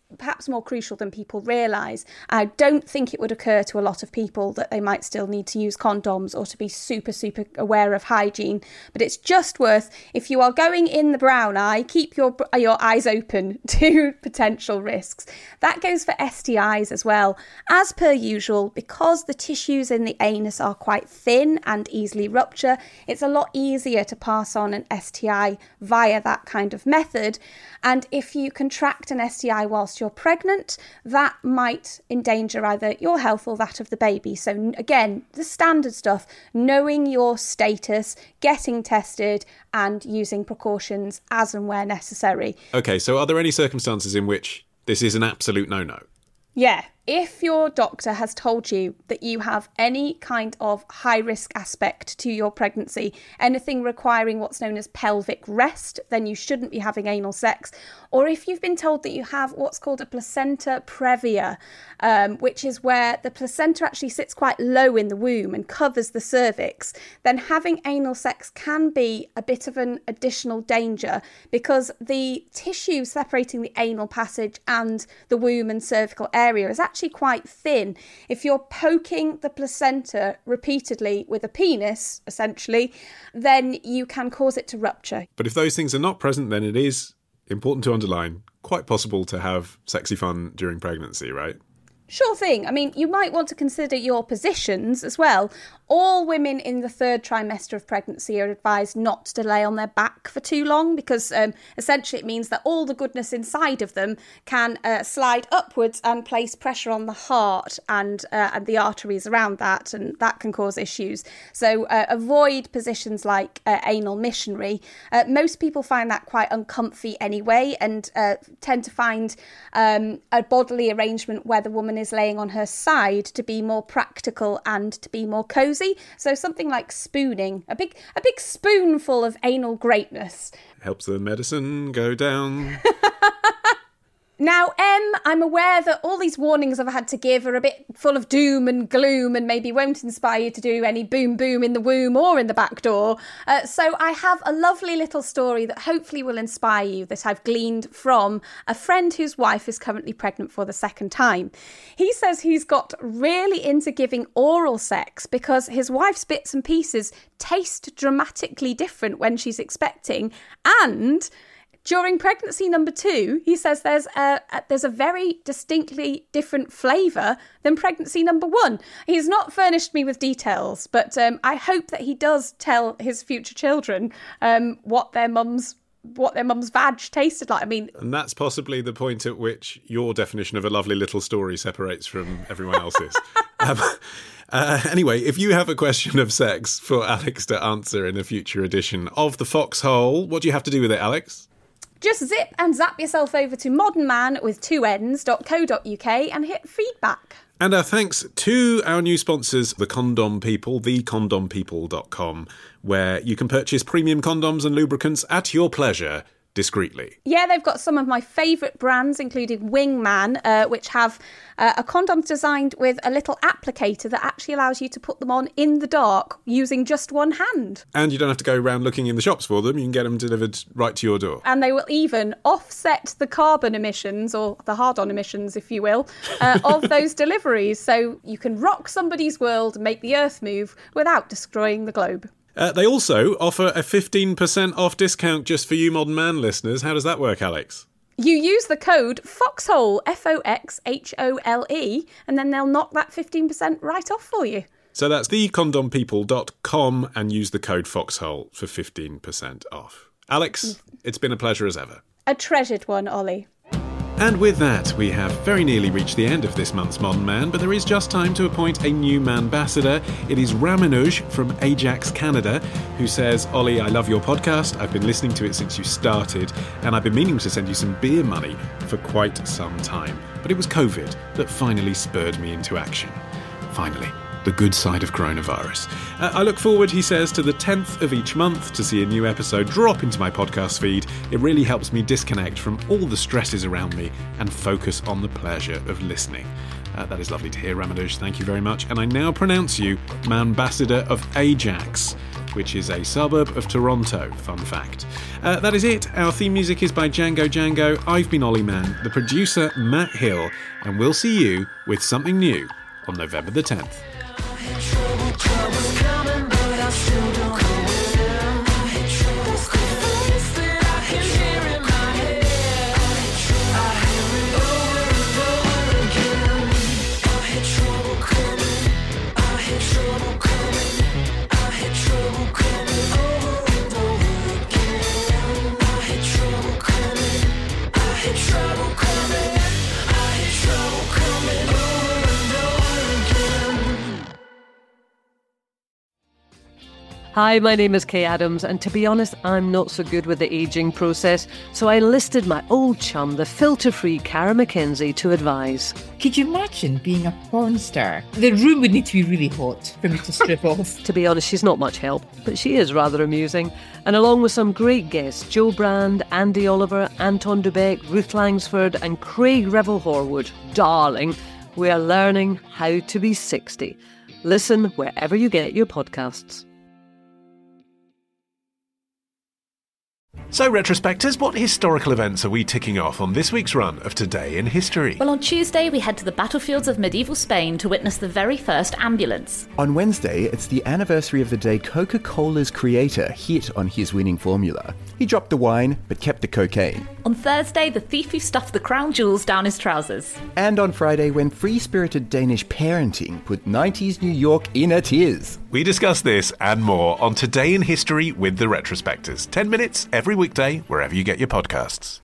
perhaps more crucial than people realise. I don't think it would occur to a lot of people that they might still need to use condoms or to be super, super aware of hygiene. But it's just worth, if you are going in the brown eye, keep your eyes open to potential risks. That goes for STIs as well. As per usual, because the tissues in the anus are quite thin and easily rupture, it's a lot easier to pass on an STI via that kind of method. And if you contract an STI whilst you're pregnant, that might endanger either your health or that of the baby. So again, the standard stuff, knowing your status, getting tested and using precautions as and where necessary. Okay, so are there any circumstances in which this is an absolute no-no? Yeah. If your doctor has told you that you have any kind of high-risk aspect to your pregnancy, anything requiring what's known as pelvic rest, then you shouldn't be having anal sex. Or if you've been told that you have what's called a placenta previa, which is where the placenta actually sits quite low in the womb and covers the cervix, then having anal sex can be a bit of an additional danger because the tissue separating the anal passage and the womb and cervical area is actually quite thin. If you're poking the placenta repeatedly with a penis, essentially, then you can cause it to rupture. But if those things are not present, then it is important to underline, quite possible to have sexy fun during pregnancy, right? Sure thing. I mean, you might want to consider your positions as well. All women in the third trimester of pregnancy are advised not to lay on their back for too long because essentially it means that all the goodness inside of them can slide upwards and place pressure on the heart and the arteries around that, and that can cause issues. So avoid positions like anal missionary. Most people find that quite uncomfy anyway and tend to find a bodily arrangement where the woman is laying on her side to be more practical and to be more cosy. So something like spooning, a big spoonful of anal greatness. Helps the medicine go down. Now, I'm aware that all these warnings I've had to give are a bit full of doom and gloom and maybe won't inspire you to do any boom boom in the womb or in the back door. So I have a lovely little story that hopefully will inspire you that I've gleaned from a friend whose wife is currently pregnant for the second time. He says he's got really into giving oral sex because his wife's bits and pieces taste dramatically different when she's expecting, and during pregnancy number 2, he says there's a very distinctly different flavour than pregnancy number 1. He's not furnished me with details, but I hope that he does tell his future children what their mum's vag tasted like. I mean, and that's possibly the point at which your definition of a lovely little story separates from everyone else's. Anyway, if you have a question of sex for Alex to answer in a future edition of The Foxhole, what do you have to do with it, Alex? Just zip and zap yourself over to modernman.co.uk and hit feedback. And our thanks to our new sponsors, The Condom People, thecondompeople.com, where you can purchase premium condoms and lubricants at your pleasure, discreetly. Yeah, they've got some of my favourite brands, including Wingman, which have a condom designed with a little applicator that actually allows you to put them on in the dark using just one hand. And you don't have to go around looking in the shops for them. You can get them delivered right to your door. And they will even offset the carbon emissions, or the hard-on emissions, if you will, of those deliveries. So you can rock somebody's world and make the earth move without destroying the globe. They also offer a 15% off discount just for you Modern Man listeners. How does that work, Alex? You use the code FOXHOLE, FOXHOLE, and then they'll knock that 15% right off for you. So that's thecondompeople.com and use the code FOXHOLE for 15% off. Alex, it's been a pleasure as ever. A treasured one, Ollie. And with that, we have very nearly reached the end of this month's Modern Man, but there is just time to appoint a new man-ambassador. It is Ramanuj from Ajax, Canada, who says, Ollie, I love your podcast. I've been listening to it since you started, and I've been meaning to send you some beer money for quite some time. But it was COVID that finally spurred me into action. Finally. The good side of coronavirus. I look forward, he says, to the 10th of each month to see a new episode drop into my podcast feed. It really helps me disconnect from all the stresses around me and focus on the pleasure of listening. That is lovely to hear, Ramanuj. Thank you very much. And I now pronounce you Man-ambassador of Ajax. which is a suburb of Toronto, fun fact. That is it. Our theme music is by Django Django. I've been Ollie Mann, the producer Matt Hill, and we'll see you with something new on November the 10th. Hi, my name is Kay Adams, and to be honest, I'm not so good with the ageing process, so I enlisted my old chum, the filter-free Cara McKenzie, to advise. Could you imagine being a porn star? The room would need to be really hot for me to strip off. To be honest, she's not much help, but she is rather amusing. And along with some great guests, Joe Brand, Andy Oliver, Anton Dubeck, Ruth Langsford and Craig Revel-Horwood, darling, we are learning how to be 60. Listen wherever you get your podcasts. So, retrospectors, what historical events are we ticking off on this week's run of Today in History? Well, on Tuesday, we head to the battlefields of medieval Spain to witness the very first ambulance. On Wednesday, it's the anniversary of the day Coca-Cola's creator hit on his winning formula. He dropped the wine, but kept the cocaine. On Thursday, the thief who stuffed the crown jewels down his trousers. And on Friday, when free-spirited Danish parenting put 90s New York in a tears. We discuss this and more on Today in History with the Retrospectors. 10 minutes every weekday, wherever you get your podcasts.